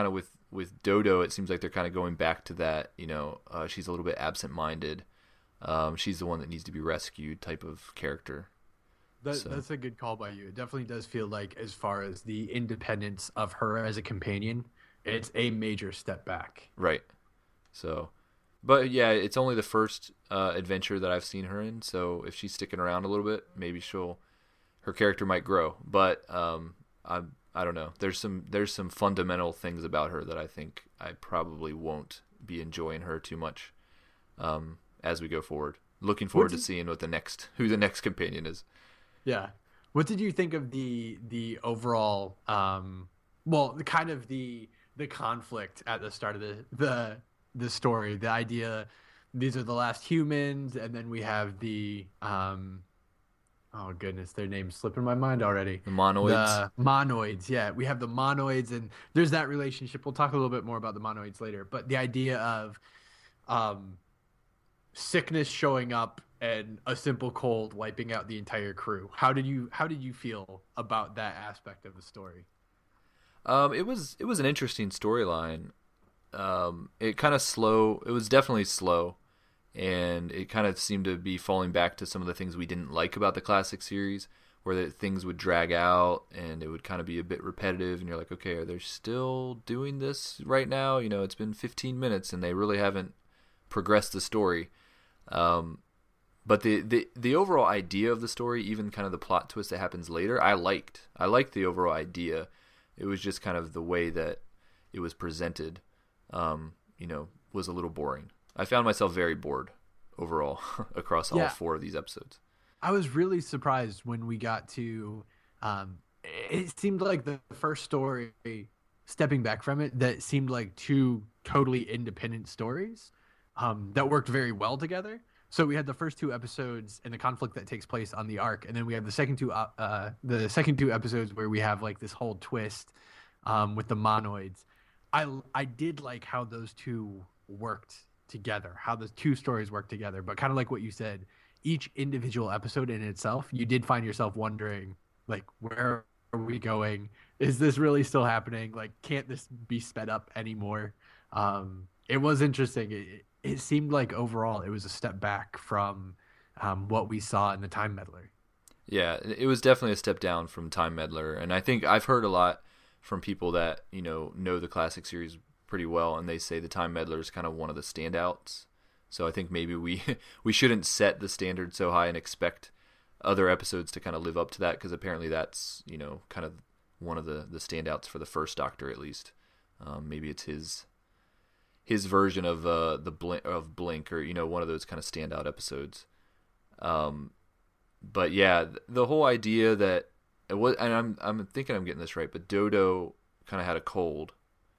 with Dodo, it seems like they're kind of going back to that. You know, uh, she's a little bit absent-minded. Um, she's the one that needs to be rescued type of character. That, So- That's a good call by you. It definitely does feel like, as far as the independence of her as a companion, it's a major step back. Right. So, but yeah, it's only the first uh, adventure that I've seen her in. So if she's sticking around a little bit, maybe she'll, her character might grow. But um, I I don't know. There's some there's some fundamental things about her that I think I probably won't be enjoying her too much um, as we go forward. Looking forward What's to seeing what the next who the next companion is. Yeah. What did you think of the the overall um well, the kind of the the conflict at the start of the the the story, the idea these are the last humans, and then we have the um oh goodness, their name's slipping my mind already. The monoids. The monoids, yeah. We have the monoids, and there's that relationship. We'll talk a little bit more about the monoids later, but the idea of um sickness showing up and a simple cold wiping out the entire crew. How did you how did you feel about that aspect of the story? Um, it was it was an interesting storyline. Um, it kind of slow. It was definitely slow, and it kind of seemed to be falling back to some of the things we didn't like about the classic series, where the, things would drag out and it would kind of be a bit repetitive. And you're like, okay, are they still doing this right now? You know, it's been fifteen minutes and they really haven't progressed the story. Um, But the, the, the overall idea of the story, even kind of the plot twist that happens later, I liked. I liked the overall idea. It was just kind of the way that it was presented, um, you know, was a little boring. I found myself very bored overall across all Yeah. four of these episodes. I was really surprised when we got to um it seemed like the first story, stepping back from it, that seemed like two totally independent stories um that worked very well together. So we had the first two episodes and the conflict that takes place on the Ark, and then we have the second two uh, uh the second two episodes where we have like this whole twist um with the monoids. I I did like how those two worked together, how the two stories worked together, but kind of like what you said, each individual episode in itself, you did find yourself wondering, like, where are we going? Is this really still happening? Like, can't this be sped up anymore? Um, it was interesting. It, it seemed like overall it was a step back from um, what we saw in the Time Meddler. Yeah, it was definitely a step down from Time Meddler, and I think I've heard a lot from people that, you know, know the classic series pretty well, and they say the Time Meddler is kind of one of the standouts. So I think maybe we we shouldn't set the standard so high and expect other episodes to kind of live up to that, because apparently that's, you know, kind of one of the, the standouts for the first Doctor, at least. Um, maybe it's his his version of uh, the Blink, of Blink, or, you know, one of those kind of standout episodes. Um, but yeah, the whole idea that it was, and I'm I'm thinking I'm getting this right, but Dodo kind of had a cold,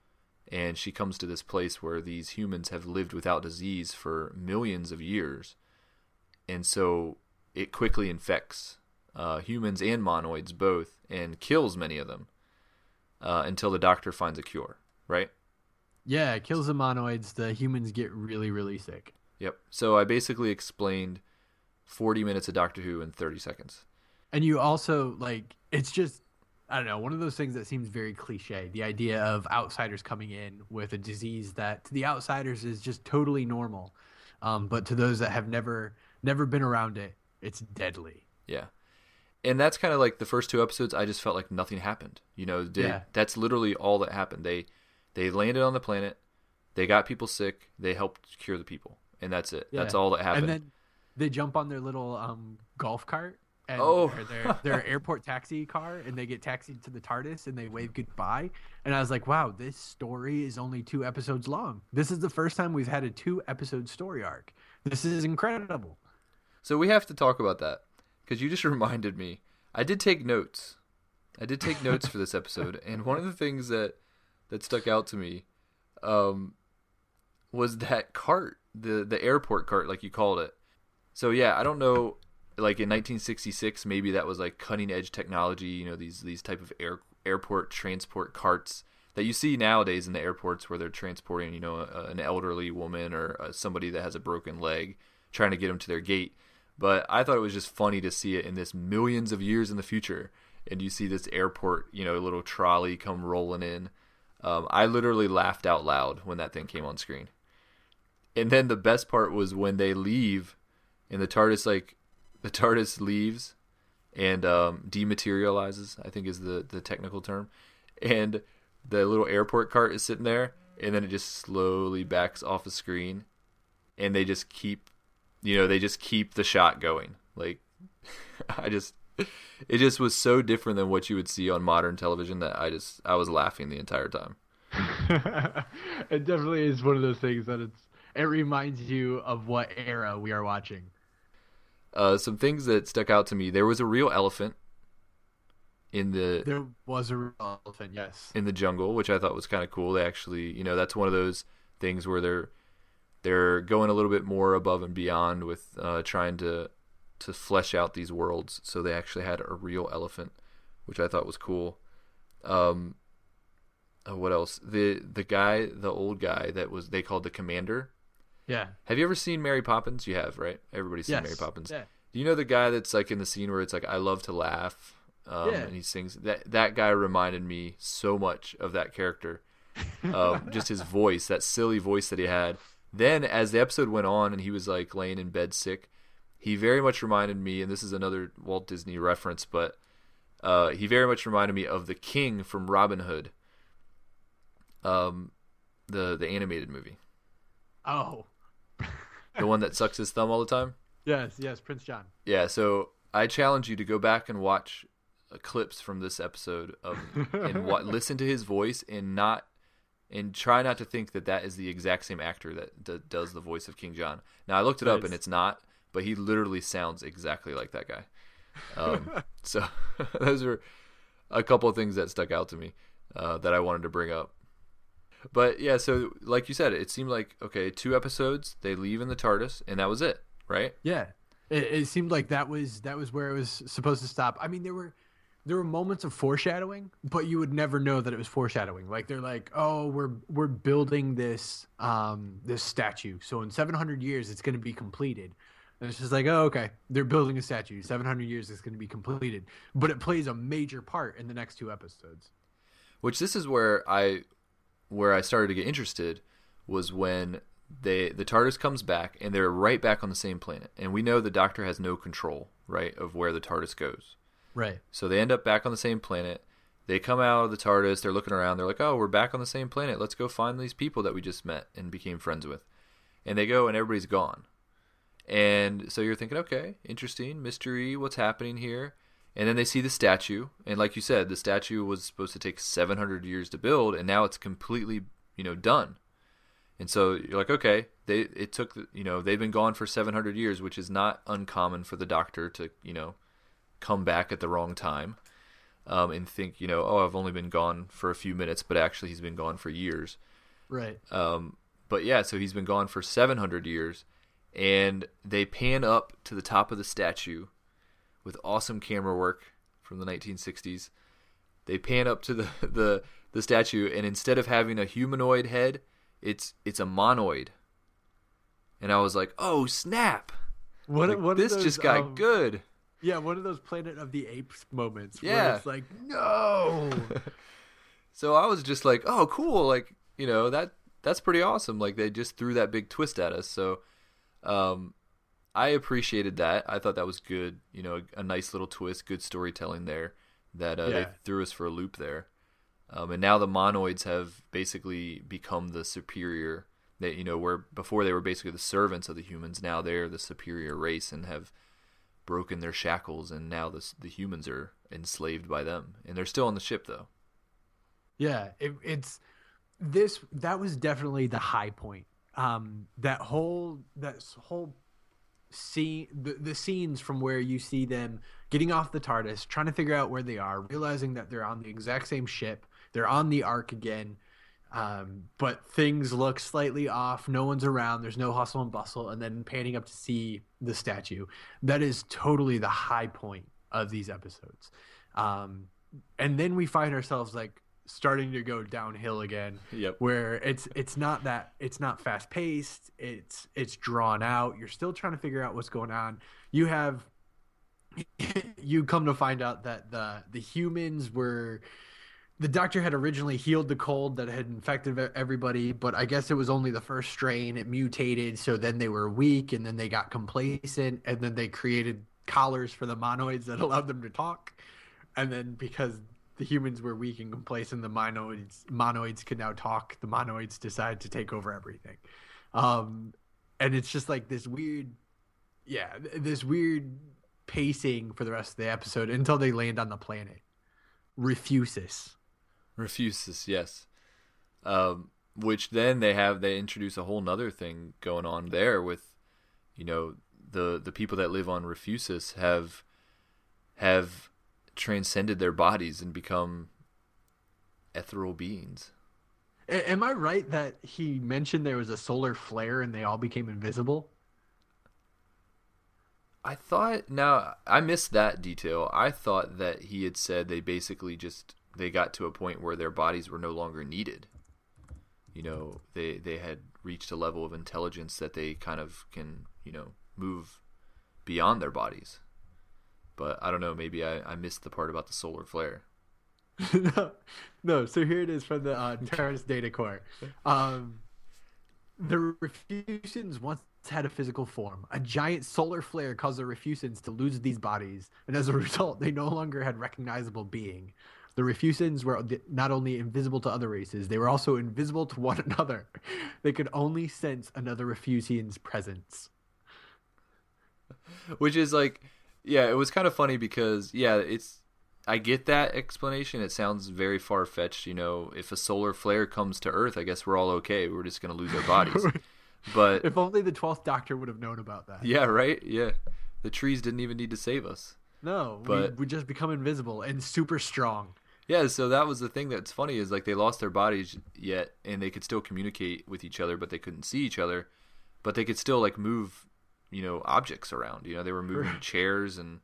and she comes to this place where these humans have lived without disease for millions of years, and so it quickly infects uh, humans and monoids both, and kills many of them uh, until the Doctor finds a cure, right? Yeah, it kills the monoids. The humans get really, really sick. Yep. So I basically explained forty minutes of Doctor Who in thirty seconds. And you also, like, it's just, I don't know, one of those things that seems very cliche. The idea of outsiders coming in with a disease that to the outsiders is just totally normal. Um, but to those that have never never been around it, it's deadly. Yeah. And that's kind of like the first two episodes, I just felt like nothing happened. You know, they, Yeah. that's literally all that happened. They they landed on the planet, they got people sick, they helped cure the people, and that's it. Yeah. That's all that happened. And then they jump on their little um, golf cart. And Oh. or their, their airport taxi car, and they get taxied to the TARDIS, and they wave goodbye. And I was like, wow, this story is only two episodes long. This is the first time we've had a two-episode story arc. This is incredible. So we have to talk about that, because you just reminded me. I did take notes. I did take notes for this episode, and one of the things that, that stuck out to me um, was that cart, the, the airport cart, like you called it. So yeah, I don't know, like in nineteen sixty-six, maybe that was like cutting edge technology, you know, these these type of air, airport transport carts that you see nowadays in the airports where they're transporting, you know, a, an elderly woman or uh, somebody that has a broken leg, trying to get them to their gate. But I thought it was just funny to see it in this millions of years in the future, and you see this airport, you know, little trolley come rolling in. Um, I literally laughed out loud when that thing came on screen. And then the best part was when they leave, and the TARDIS like the TARDIS leaves and um, dematerializes, I think is the the technical term, and the little airport cart is sitting there, and then it just slowly backs off the screen, and they just keep, you know, they just keep the shot going. Like, I just, it just was so different than what you would see on modern television that I just, I was laughing the entire time. It definitely is one of those things that it's, it reminds you of what era we are watching. Uh, some things that stuck out to me. There was a real elephant in the There was a real elephant, yes. in the jungle, which I thought was kind of cool. They actually, you know, that's one of those things where they're they're going a little bit more above and beyond with uh, trying to to flesh out these worlds. So they actually had a real elephant, which I thought was cool. Um, uh, what else? The the guy, the old guy that was they called the commander. Yeah. Have you ever seen Mary Poppins? You have, right? Everybody's seen Yes. Mary Poppins. Yeah. Do you know the guy that's like in the scene where it's like, I love to laugh? Um, Yeah. And he sings. That that guy reminded me so much of that character. Um, just his voice, that silly voice that he had. Then as the episode went on and he was like laying in bed sick, he very much reminded me, and this is another Walt Disney reference, but uh, he very much reminded me of the king from Robin Hood, um, the the animated movie. Oh. The one that sucks his thumb all the time? Yes, yes, Prince John. Yeah, so I challenge you to go back and watch uh, clips from this episode of and what listen to his voice and not and try not to think that that is the exact same actor that d- does the voice of King John. Now I looked it up Nice. and it's not, but he literally sounds exactly like that guy. Um, so those are a couple of things that stuck out to me uh, that I wanted to bring up. But yeah, so like you said, it seemed like, okay, two episodes, they leave in the TARDIS, and that was it, right? Yeah. It, it seemed like that was that was where it was supposed to stop. I mean, there were there were moments of foreshadowing, but you would never know that it was foreshadowing. Like they're like, "Oh, we're we're building this um this statue. So in seven hundred years it's going to be completed." And it's just like, "Oh, okay. They're building a statue. seven hundred years it's going to be completed." But it plays a major part in the next two episodes. Which this is where I where I started to get interested was when they the TARDIS comes back and they're right back on the same planet. And we know the Doctor has no control, right, of where the TARDIS goes. Right. So they end up back on the same planet. They come out of the TARDIS, they're looking around, they're like, "Oh, we're back on the same planet. Let's go find these people that we just met and became friends with." And they go and everybody's gone. And so you're thinking, okay, interesting, mystery, what's happening here? And then they see the statue, and like you said, the statue was supposed to take seven hundred years to build, and now it's completely, you know, done. And so you're like, okay, they it took, you know, they've been gone for seven hundred years, which is not uncommon for the Doctor to, you know, come back at the wrong time um, and think, you know, oh, I've only been gone for a few minutes, but actually he's been gone for years. Right. Um, but yeah, so he's been gone for seven hundred years, and they pan up to the top of the statue with awesome camera work from the nineteen sixties. They pan up to the, the, the statue, and instead of having a humanoid head, it's it's a monoid. And I was like, oh, snap. What, Like, what this those, just got um, good. Yeah, one of those Planet of the Apes moments where Yeah. it's like, no. So I was just like, oh, cool. Like, you know, that that's pretty awesome. Like, they just threw that big twist at us. So um, I appreciated that. I thought that was good. You know, a, a nice little twist, good storytelling there that uh, they Yeah. threw us for a loop there. Um, and now the monoids have basically become the superior. That, you know, where before they were basically the servants of the humans, now they're the superior race and have broken their shackles, and now the the humans are enslaved by them, and they're still on the ship though. Yeah, it, it's this. That was definitely the high point. Um, that whole that whole scene, the, the scenes from where you see them getting off the TARDIS, trying to figure out where they are, realizing that they're on the exact same ship, they're on the Ark again, um, but things look slightly off. No one's around. There's no hustle and bustle, and then panning up to see the statue. That is totally the high point of these episodes. Um, and then we find ourselves like starting to go downhill again. Yep. Where it's it's not that it's not fast paced. It's it's drawn out. You're still trying to figure out what's going on. You have you come to find out that the the humans were the doctor had originally healed the cold that had infected everybody, but I guess it was only the first strain. It mutated, so then they were weak, and then they got complacent, and then they created collars for the monoids that allowed them to talk. And then because the humans were weak and complacent, the monoids monoids could now talk. The monoids decided to take over everything. Um, and it's just like this weird, yeah, this weird pacing for the rest of the episode until they land on the planet. Refuses. Refuses, yes. Um, which then they have, they introduce a whole nother thing going on there with, you know, the the people that live on Refusis have have transcended their bodies and become ethereal beings. A- am I right that he mentioned there was a solar flare and they all became invisible? I thought, now I missed that detail. I thought that he had said they basically just, they got to a point where their bodies were no longer needed. You know, they they had reached a level of intelligence that they kind of can, you know, move beyond their bodies. But I don't know, maybe I, I missed the part about the solar flare. no, no, so here it is from the uh, Terrace Data Core. Um, the Refusins once had a physical form. A giant solar flare caused the Refusins to lose these bodies, and as a result, they no longer had recognizable being. The Refusins were not only invisible to other races, they were also invisible to one another. They could only sense another Refusian's presence. Which is like, yeah, it was kind of funny because, yeah, it's, I get that explanation. It sounds very far-fetched. You know, if a solar flare comes to Earth, I guess we're all okay. We're just going to lose our bodies. But if only the twelfth Doctor would have known about that. Yeah, right? Yeah. The trees didn't even need to save us. No, but, we, we just become invisible and super strong. Yeah, so that was the thing that's funny is like they lost their bodies yet, and they could still communicate with each other, but they couldn't see each other. But they could still like move, you know, objects around. You know, they were moving chairs and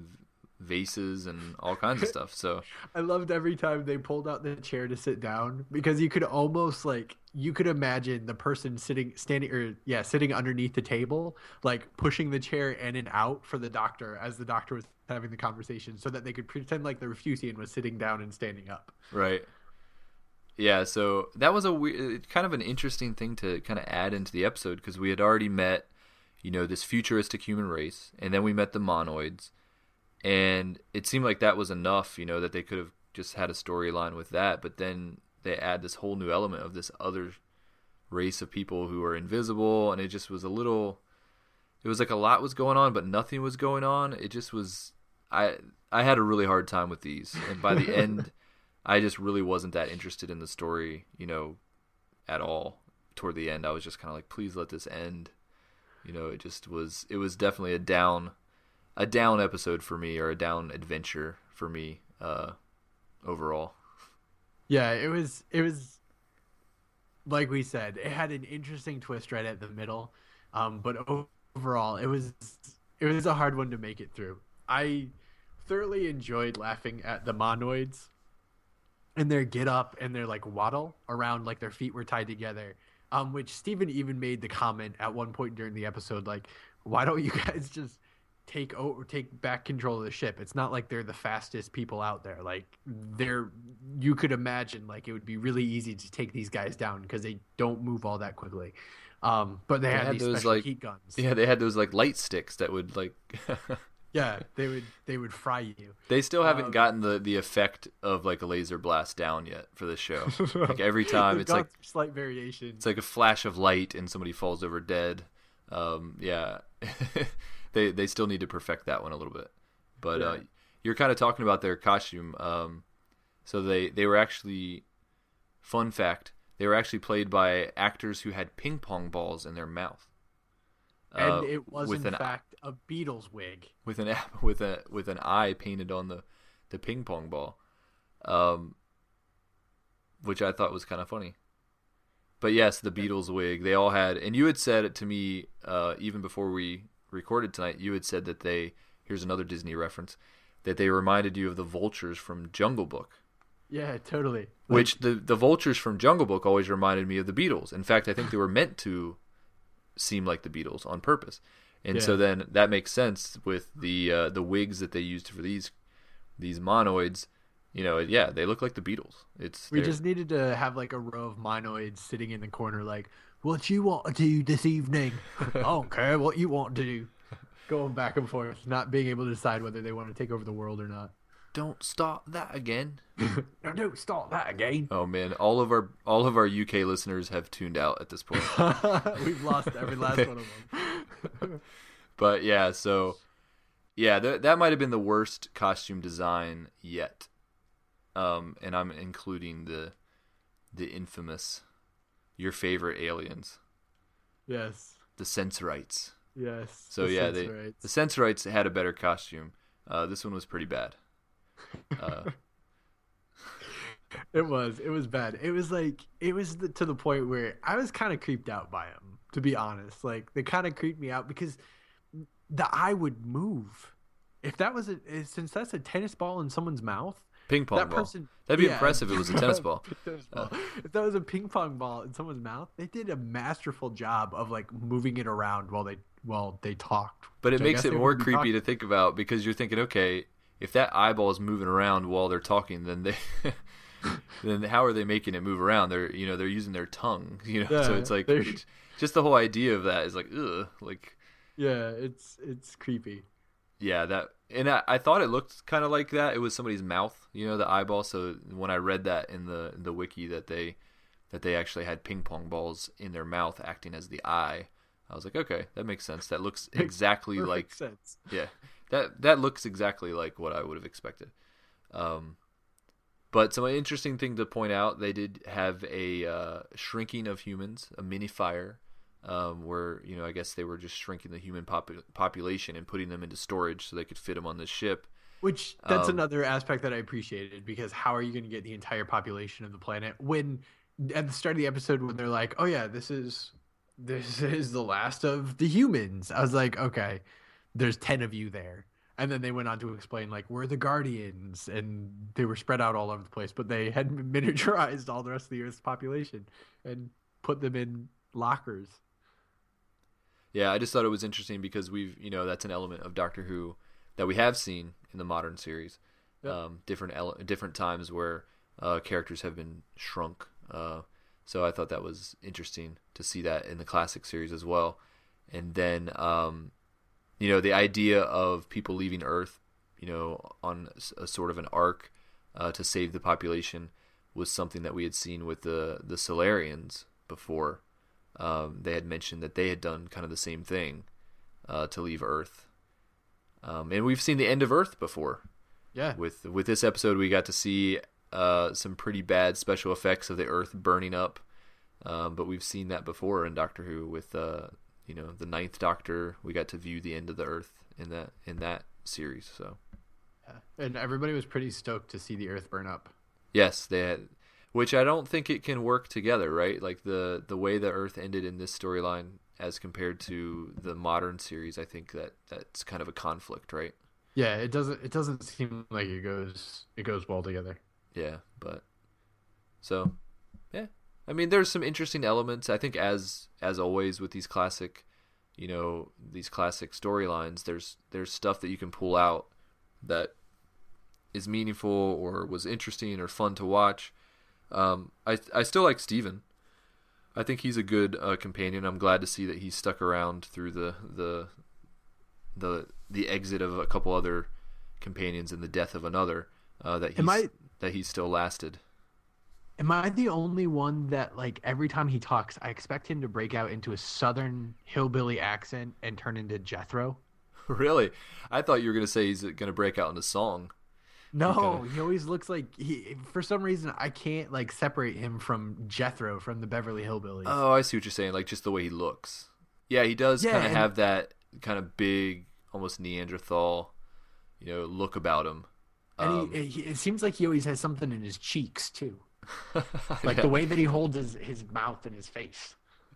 vases and all kinds of stuff. So I loved every time they pulled out the chair to sit down, because you could almost like you could imagine the person sitting standing or yeah sitting underneath the table, like pushing the chair in and out for the doctor as the doctor was having the conversation, so that they could pretend like the Refusian was sitting down and standing up. Right. Yeah, so that was a weird, kind of an interesting thing to kind of add into the episode, because we had already met, you know, this futuristic human race, and then we met the monoids. And it seemed like that was enough, you know, that they could have just had a storyline with that. But then they add this whole new element of this other race of people who are invisible. And it just was a little, it was like a lot was going on, but nothing was going on. It just was, I I had a really hard time with these. And by the end, I just really wasn't that interested in the story, you know, at all. Toward the end, I was just kind of like, please let this end. You know, it just was, it was definitely a down a down episode for me, or a down adventure for me, uh, overall. Yeah, it was, it was, like we said, it had an interesting twist right at the middle. Um, but overall, it was, it was a hard one to make it through. I thoroughly enjoyed laughing at the monoids and their get up and their like waddle around, like their feet were tied together. Um, which Steven even made the comment at one point during the episode, like, why don't you guys just take over, take back control of the ship? It's not like they're the fastest people out there. Like they're, you could imagine like it would be really easy to take these guys down because they don't move all that quickly. Um, but they, they had, had these those special like heat guns. Yeah, they had those like light sticks that would like. Yeah, they would they would fry you. They still haven't um, gotten the, the effect of like a laser blast down yet for this show. Like every time it's like slight variation. It's like a flash of light and somebody falls over dead. Um, yeah. They they still need to perfect that one a little bit, but yeah. uh, you're kind of talking about their costume. Um, so they, they were actually, fun fact, they were actually played by actors who had ping pong balls in their mouth, and uh, it was with in an, fact a Beatles wig with an with a with an eye painted on the, the ping pong ball, um, which I thought was kind of funny. But yes, the Beatles wig they all had, and you had said it to me uh, even before we recorded tonight. You had said that they, here's another Disney reference, that they reminded you of the vultures from Jungle Book. Yeah, totally. Like, which the the vultures from Jungle Book always reminded me of the Beatles. In fact, I think they were meant to seem like the Beatles on purpose. And yeah. so then that makes sense with the uh, the wigs that they used for these these monoids. You know, yeah, they look like the Beatles. It's We they're- just needed to have like a row of monoids sitting in the corner, like, what you want to do this evening? I don't care what you want to do. Going back and forth, not being able to decide whether they want to take over the world or not. don't start that again. No, don't start that again. Oh man, all of our all of our U K listeners have tuned out at this point. We've lost every last one of them. But yeah, so yeah, th- that might have been the worst costume design yet. Um, and I'm including the the infamous, your favorite aliens, Yes, the Sensorites. yes. So the yeah, they, Sensorites. the Sensorites had a better costume. Uh, this one was pretty bad. Uh, It was. It was bad. It was like it was the, to the point where I was kind of creeped out by them. To be honest, like they kind of creeped me out because the eye would move. If that was a since that's a tennis ball in someone's mouth, ping pong that ball. person That'd be yeah. impressive if it was a tennis ball. Tennis ball. If that was a ping pong ball in someone's mouth, they did a masterful job of like moving it around while they while they talked. But it which I makes guess it they more would be creepy talking. to think about because you're thinking, okay, if that eyeball is moving around while they're talking, then they, then how are they making it move around? They're, you know, they're using their tongue, you know. so Yeah, it's like they're- just the whole idea of that is like, ugh, like Yeah, it's it's creepy. yeah, that. And I, I thought it looked kind of like that. It was somebody's mouth, you know, the eyeball. So when I read that in the the wiki that they that they actually had ping pong balls in their mouth acting as the eye, I was like, okay, that makes sense. That looks exactly Perfect like sense. yeah, that that looks exactly like what I would have expected. Um, but some interesting thing to point out, they did have a uh, shrinking of humans, a mini fire, um, where you know I guess they were just shrinking the human pop- population and putting them into storage so they could fit them on this ship. Which that's Um, another aspect that I appreciated because how are you going to get the entire population of the planet when at the start of the episode when they're like, "Oh yeah, this is this is the last of the humans." I was like, "Okay, there's ten of you there." And then they went on to explain like we're the Guardians and they were spread out all over the place, but they had miniaturized all the rest of the Earth's population and put them in lockers. Yeah, I just thought it was interesting because we've you know that's an element of Doctor Who that we have seen in the modern series. Yep. Um, different ele- different times where uh, characters have been shrunk. Uh, so I thought that was interesting to see that in the classic series as well. And then um, you know the idea of people leaving Earth, you know, on a, a sort of an arc uh, to save the population was something that we had seen with the the Solarians before. Um, they had mentioned that they had done kind of the same thing uh, to leave Earth. Um, and we've seen the end of Earth before. Yeah. With with this episode, we got to see uh, some pretty bad special effects of the Earth burning up. Um, but we've seen that before in Doctor Who with uh, you know the Ninth Doctor. We got to view the end of the Earth in that in that series. So Yeah. And everybody was pretty stoked to see the Earth burn up. yes, they had, which I don't think it can work together, right? Like the the way the Earth ended in this storyline as compared to the modern series, I think that that's kind of a conflict, right? Yeah, it doesn't it doesn't seem like it goes it goes well together. Yeah, but so yeah, I mean, there's some interesting elements. I think as as always with these classic, you know, these classic storylines, there's there's stuff that you can pull out that is meaningful or was interesting or fun to watch. Um, I I still like Steven. I think he's a good uh, companion. I'm glad to see that he's stuck around through the the the the exit of a couple other companions and the death of another. Uh, that he's, Am I- that he still lasted. Am I the only one that like every time he talks, I expect him to break out into a southern hillbilly accent and turn into Jethro? Really? I thought you were gonna say he's gonna break out in a song. No, he always looks like he. For some reason, I can't like separate him from Jethro from the Beverly Hillbillies. Oh, I see what you're saying. Like just the way he looks. Yeah, he does Yeah, kind of and- have that kind of big, almost Neanderthal, you know, look about him. and Um, he, he, it seems like he always has something in his cheeks too, like yeah, the way that he holds his, his mouth and his face.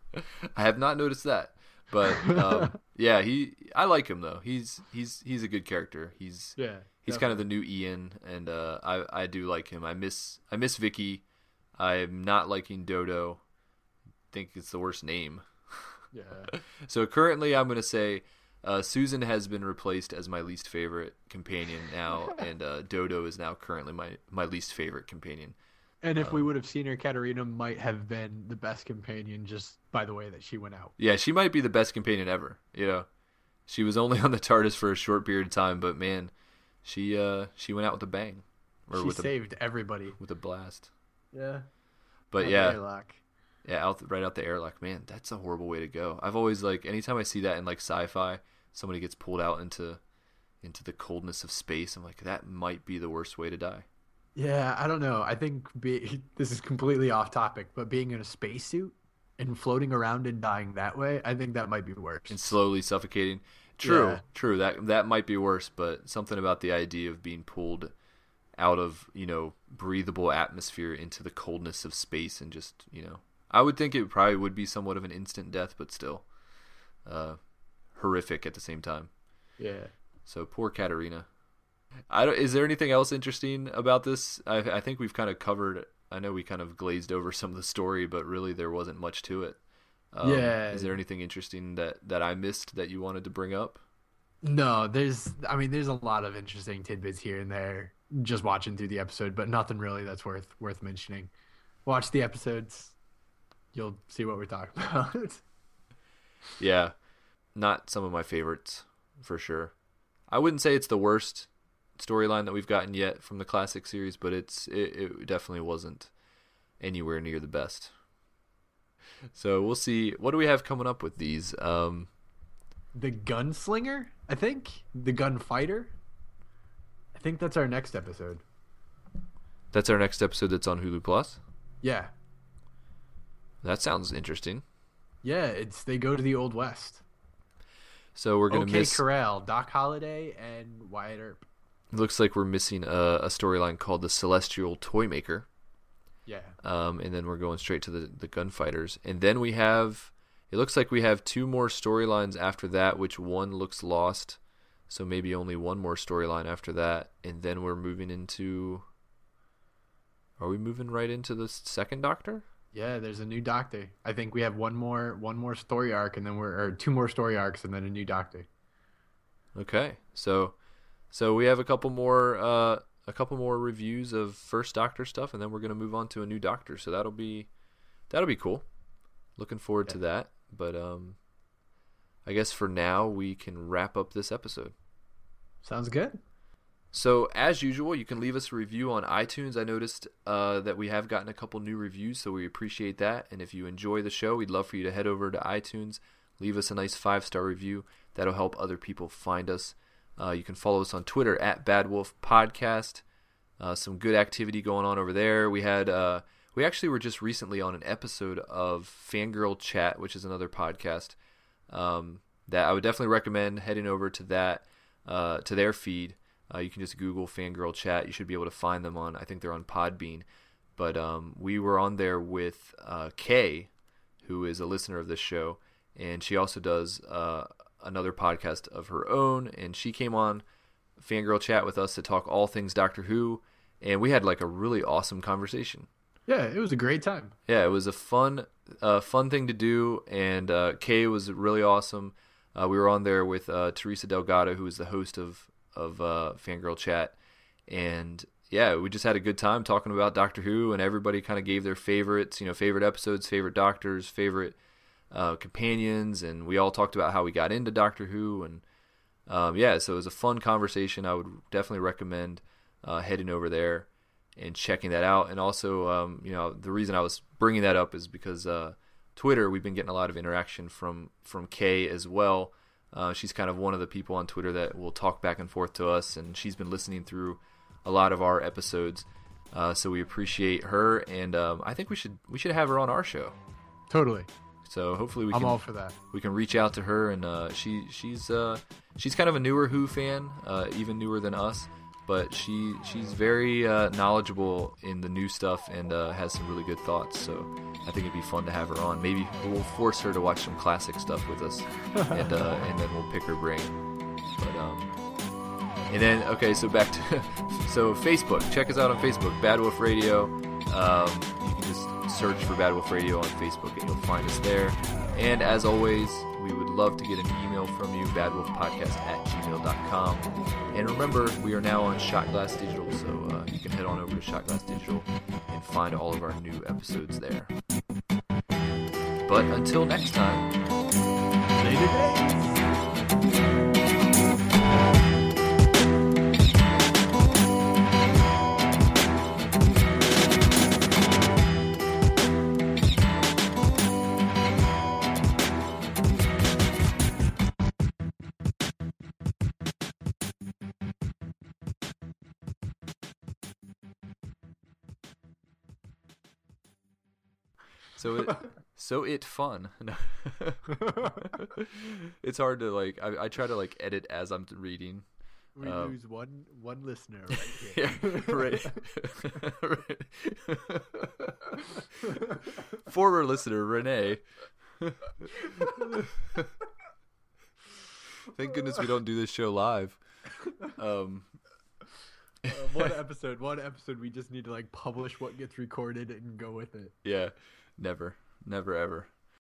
I have not noticed that, but um, yeah, he. I like him though. He's he's he's a good character. He's Yeah, he's kind of the new Ian, and uh, I I do like him. I miss I miss Vicky. I'm not liking Dodo. Think it's the worst name. yeah. So currently, I'm gonna say Uh, Susan has been replaced as my least favorite companion now, and uh, Dodo is now currently my, my least favorite companion. And if um, we would have seen her, Katarina might have been the best companion just by the way that she went out. Yeah, she might be the best companion ever. You know, she was only on the TARDIS for a short period of time, but man, she uh, she went out with a bang. Or she with saved a, everybody with a blast. Yeah, but out yeah, yeah, out right out the airlock. Man, that's a horrible way to go. I've always like anytime I see that in like sci-fi. Somebody gets pulled out into into the coldness of space. I'm like, that might be the worst way to die. Yeah, I don't know. I think be, this is completely off topic, but being in a spacesuit and floating around and dying that way, I think that might be worse. And slowly suffocating. True, yeah. true. That that might be worse, but something about the idea of being pulled out of, you know, breathable atmosphere into the coldness of space and just, you know, I would think it probably would be somewhat of an instant death, but still. Uh horrific at the same time. Yeah. So poor Katarina. I don't, is there anything else interesting about this? I, I think we've kind of covered. I know we kind of glazed over some of the story, but really there wasn't much to it. Um, yeah. Is there anything interesting that, that I missed that you wanted to bring up? No, there's. I mean, there's a lot of interesting tidbits here and there. Just watching through the episode, but nothing really that's worth worth mentioning. Watch the episodes. You'll see what we're talking about. Yeah. Not some of my favorites, for sure. I wouldn't say it's the worst storyline that we've gotten yet from the classic series, but it's it, it definitely wasn't anywhere near the best. So we'll see. What do we have coming up with these? Um, the Gunslinger, I think? The Gunfighter? I think that's our next episode. That's our next episode that's on Hulu Plus? Yeah. That sounds interesting. Yeah, it's they go to the Old West. So we're going to okay, miss... Corral, Doc Holliday, and Wyatt Earp. Looks like we're missing a, a storyline called the Celestial Toymaker. Yeah. Um, and then we're going straight to the, the Gunfighters. And then we have... It looks like we have two more storylines after that, which one looks lost. So maybe only one more storyline after that. And then we're moving into... Are we moving right into the second Doctor? Yeah, there's a new Doctor. I think we have one more one more story arc, and then we're or two more story arcs, and then a new Doctor. Okay, so so we have a couple more uh, a couple more reviews of first Doctor stuff, and then we're gonna move on to a new Doctor. So that'll be that'll be cool. Looking forward yeah. to that. But um, I guess for now we can wrap up this episode. Sounds good. So, as usual, you can leave us a review on iTunes. I noticed uh, that we have gotten a couple new reviews, so we appreciate that. And if you enjoy the show, we'd love for you to head over to iTunes, leave us a nice five-star review. That'll help other people find us. Uh, you can follow us on Twitter at Bad Wolf Podcast. Uh, some good activity going on over there. We had uh, we actually were just recently on an episode of Fangirl Chat, which is another podcast um, that I would definitely recommend heading over to that uh, to their feed. Uh, you can just Google Fangirl Chat. You should be able to find them on, I think they're on Podbean. But um, we were on there with uh, Kay, who is a listener of this show. And she also does uh, another podcast of her own. And she came on Fangirl Chat with us to talk all things Doctor Who. And we had like a really awesome conversation. Yeah, it was a great time. Yeah, it was a fun uh, fun thing to do. And uh, Kay was really awesome. Uh, we were on there with uh, Teresa Delgado, who is the host of of uh, Fangirl Chat, and yeah, we just had a good time talking about Doctor Who, and everybody kind of gave their favorites, you know, favorite episodes, favorite Doctors, favorite uh, companions, and we all talked about how we got into Doctor Who, and um, yeah, so it was a fun conversation. I would definitely recommend uh, heading over there and checking that out, and also, um, you know, the reason I was bringing that up is because uh, Twitter, we've been getting a lot of interaction from, from Kay as well. Uh, she's kind of one of the people on Twitter that will talk back and forth to us, and she's been listening through a lot of our episodes. Uh, so we appreciate her, and um, I think we should we should have her on our show. Totally. So hopefully we I'm can. all for that. We can reach out to her, and uh, she she's uh, she's kind of a newer Who fan, uh, even newer than us. But she she's very uh, knowledgeable in the new stuff and uh, has some really good thoughts. So I think it'd be fun to have her on. Maybe we'll force her to watch some classic stuff with us, and uh, and then we'll pick her brain. But um, and then okay, so back to so Facebook. Check us out on Facebook, Bad Wolf Radio. Um, you can just search for Bad Wolf Radio on Facebook, and you'll find us there. And as always, we would love to get an email from you, badwolfpodcast at gmail dot com. And remember, we are now on Shot Glass Digital, so uh, you can head on over to Shot Glass Digital and find all of our new episodes there. But until next time, Later days. So it, so it fun. No. It's hard to like. I, I try to like edit as I'm reading. We Um, lose one one listener right here. Yeah, right. Right. Former listener Renee. Thank goodness we don't do this show live. Um, Uh, one episode, one episode. We just need to like publish what gets recorded and go with it. yeah, never, never, ever.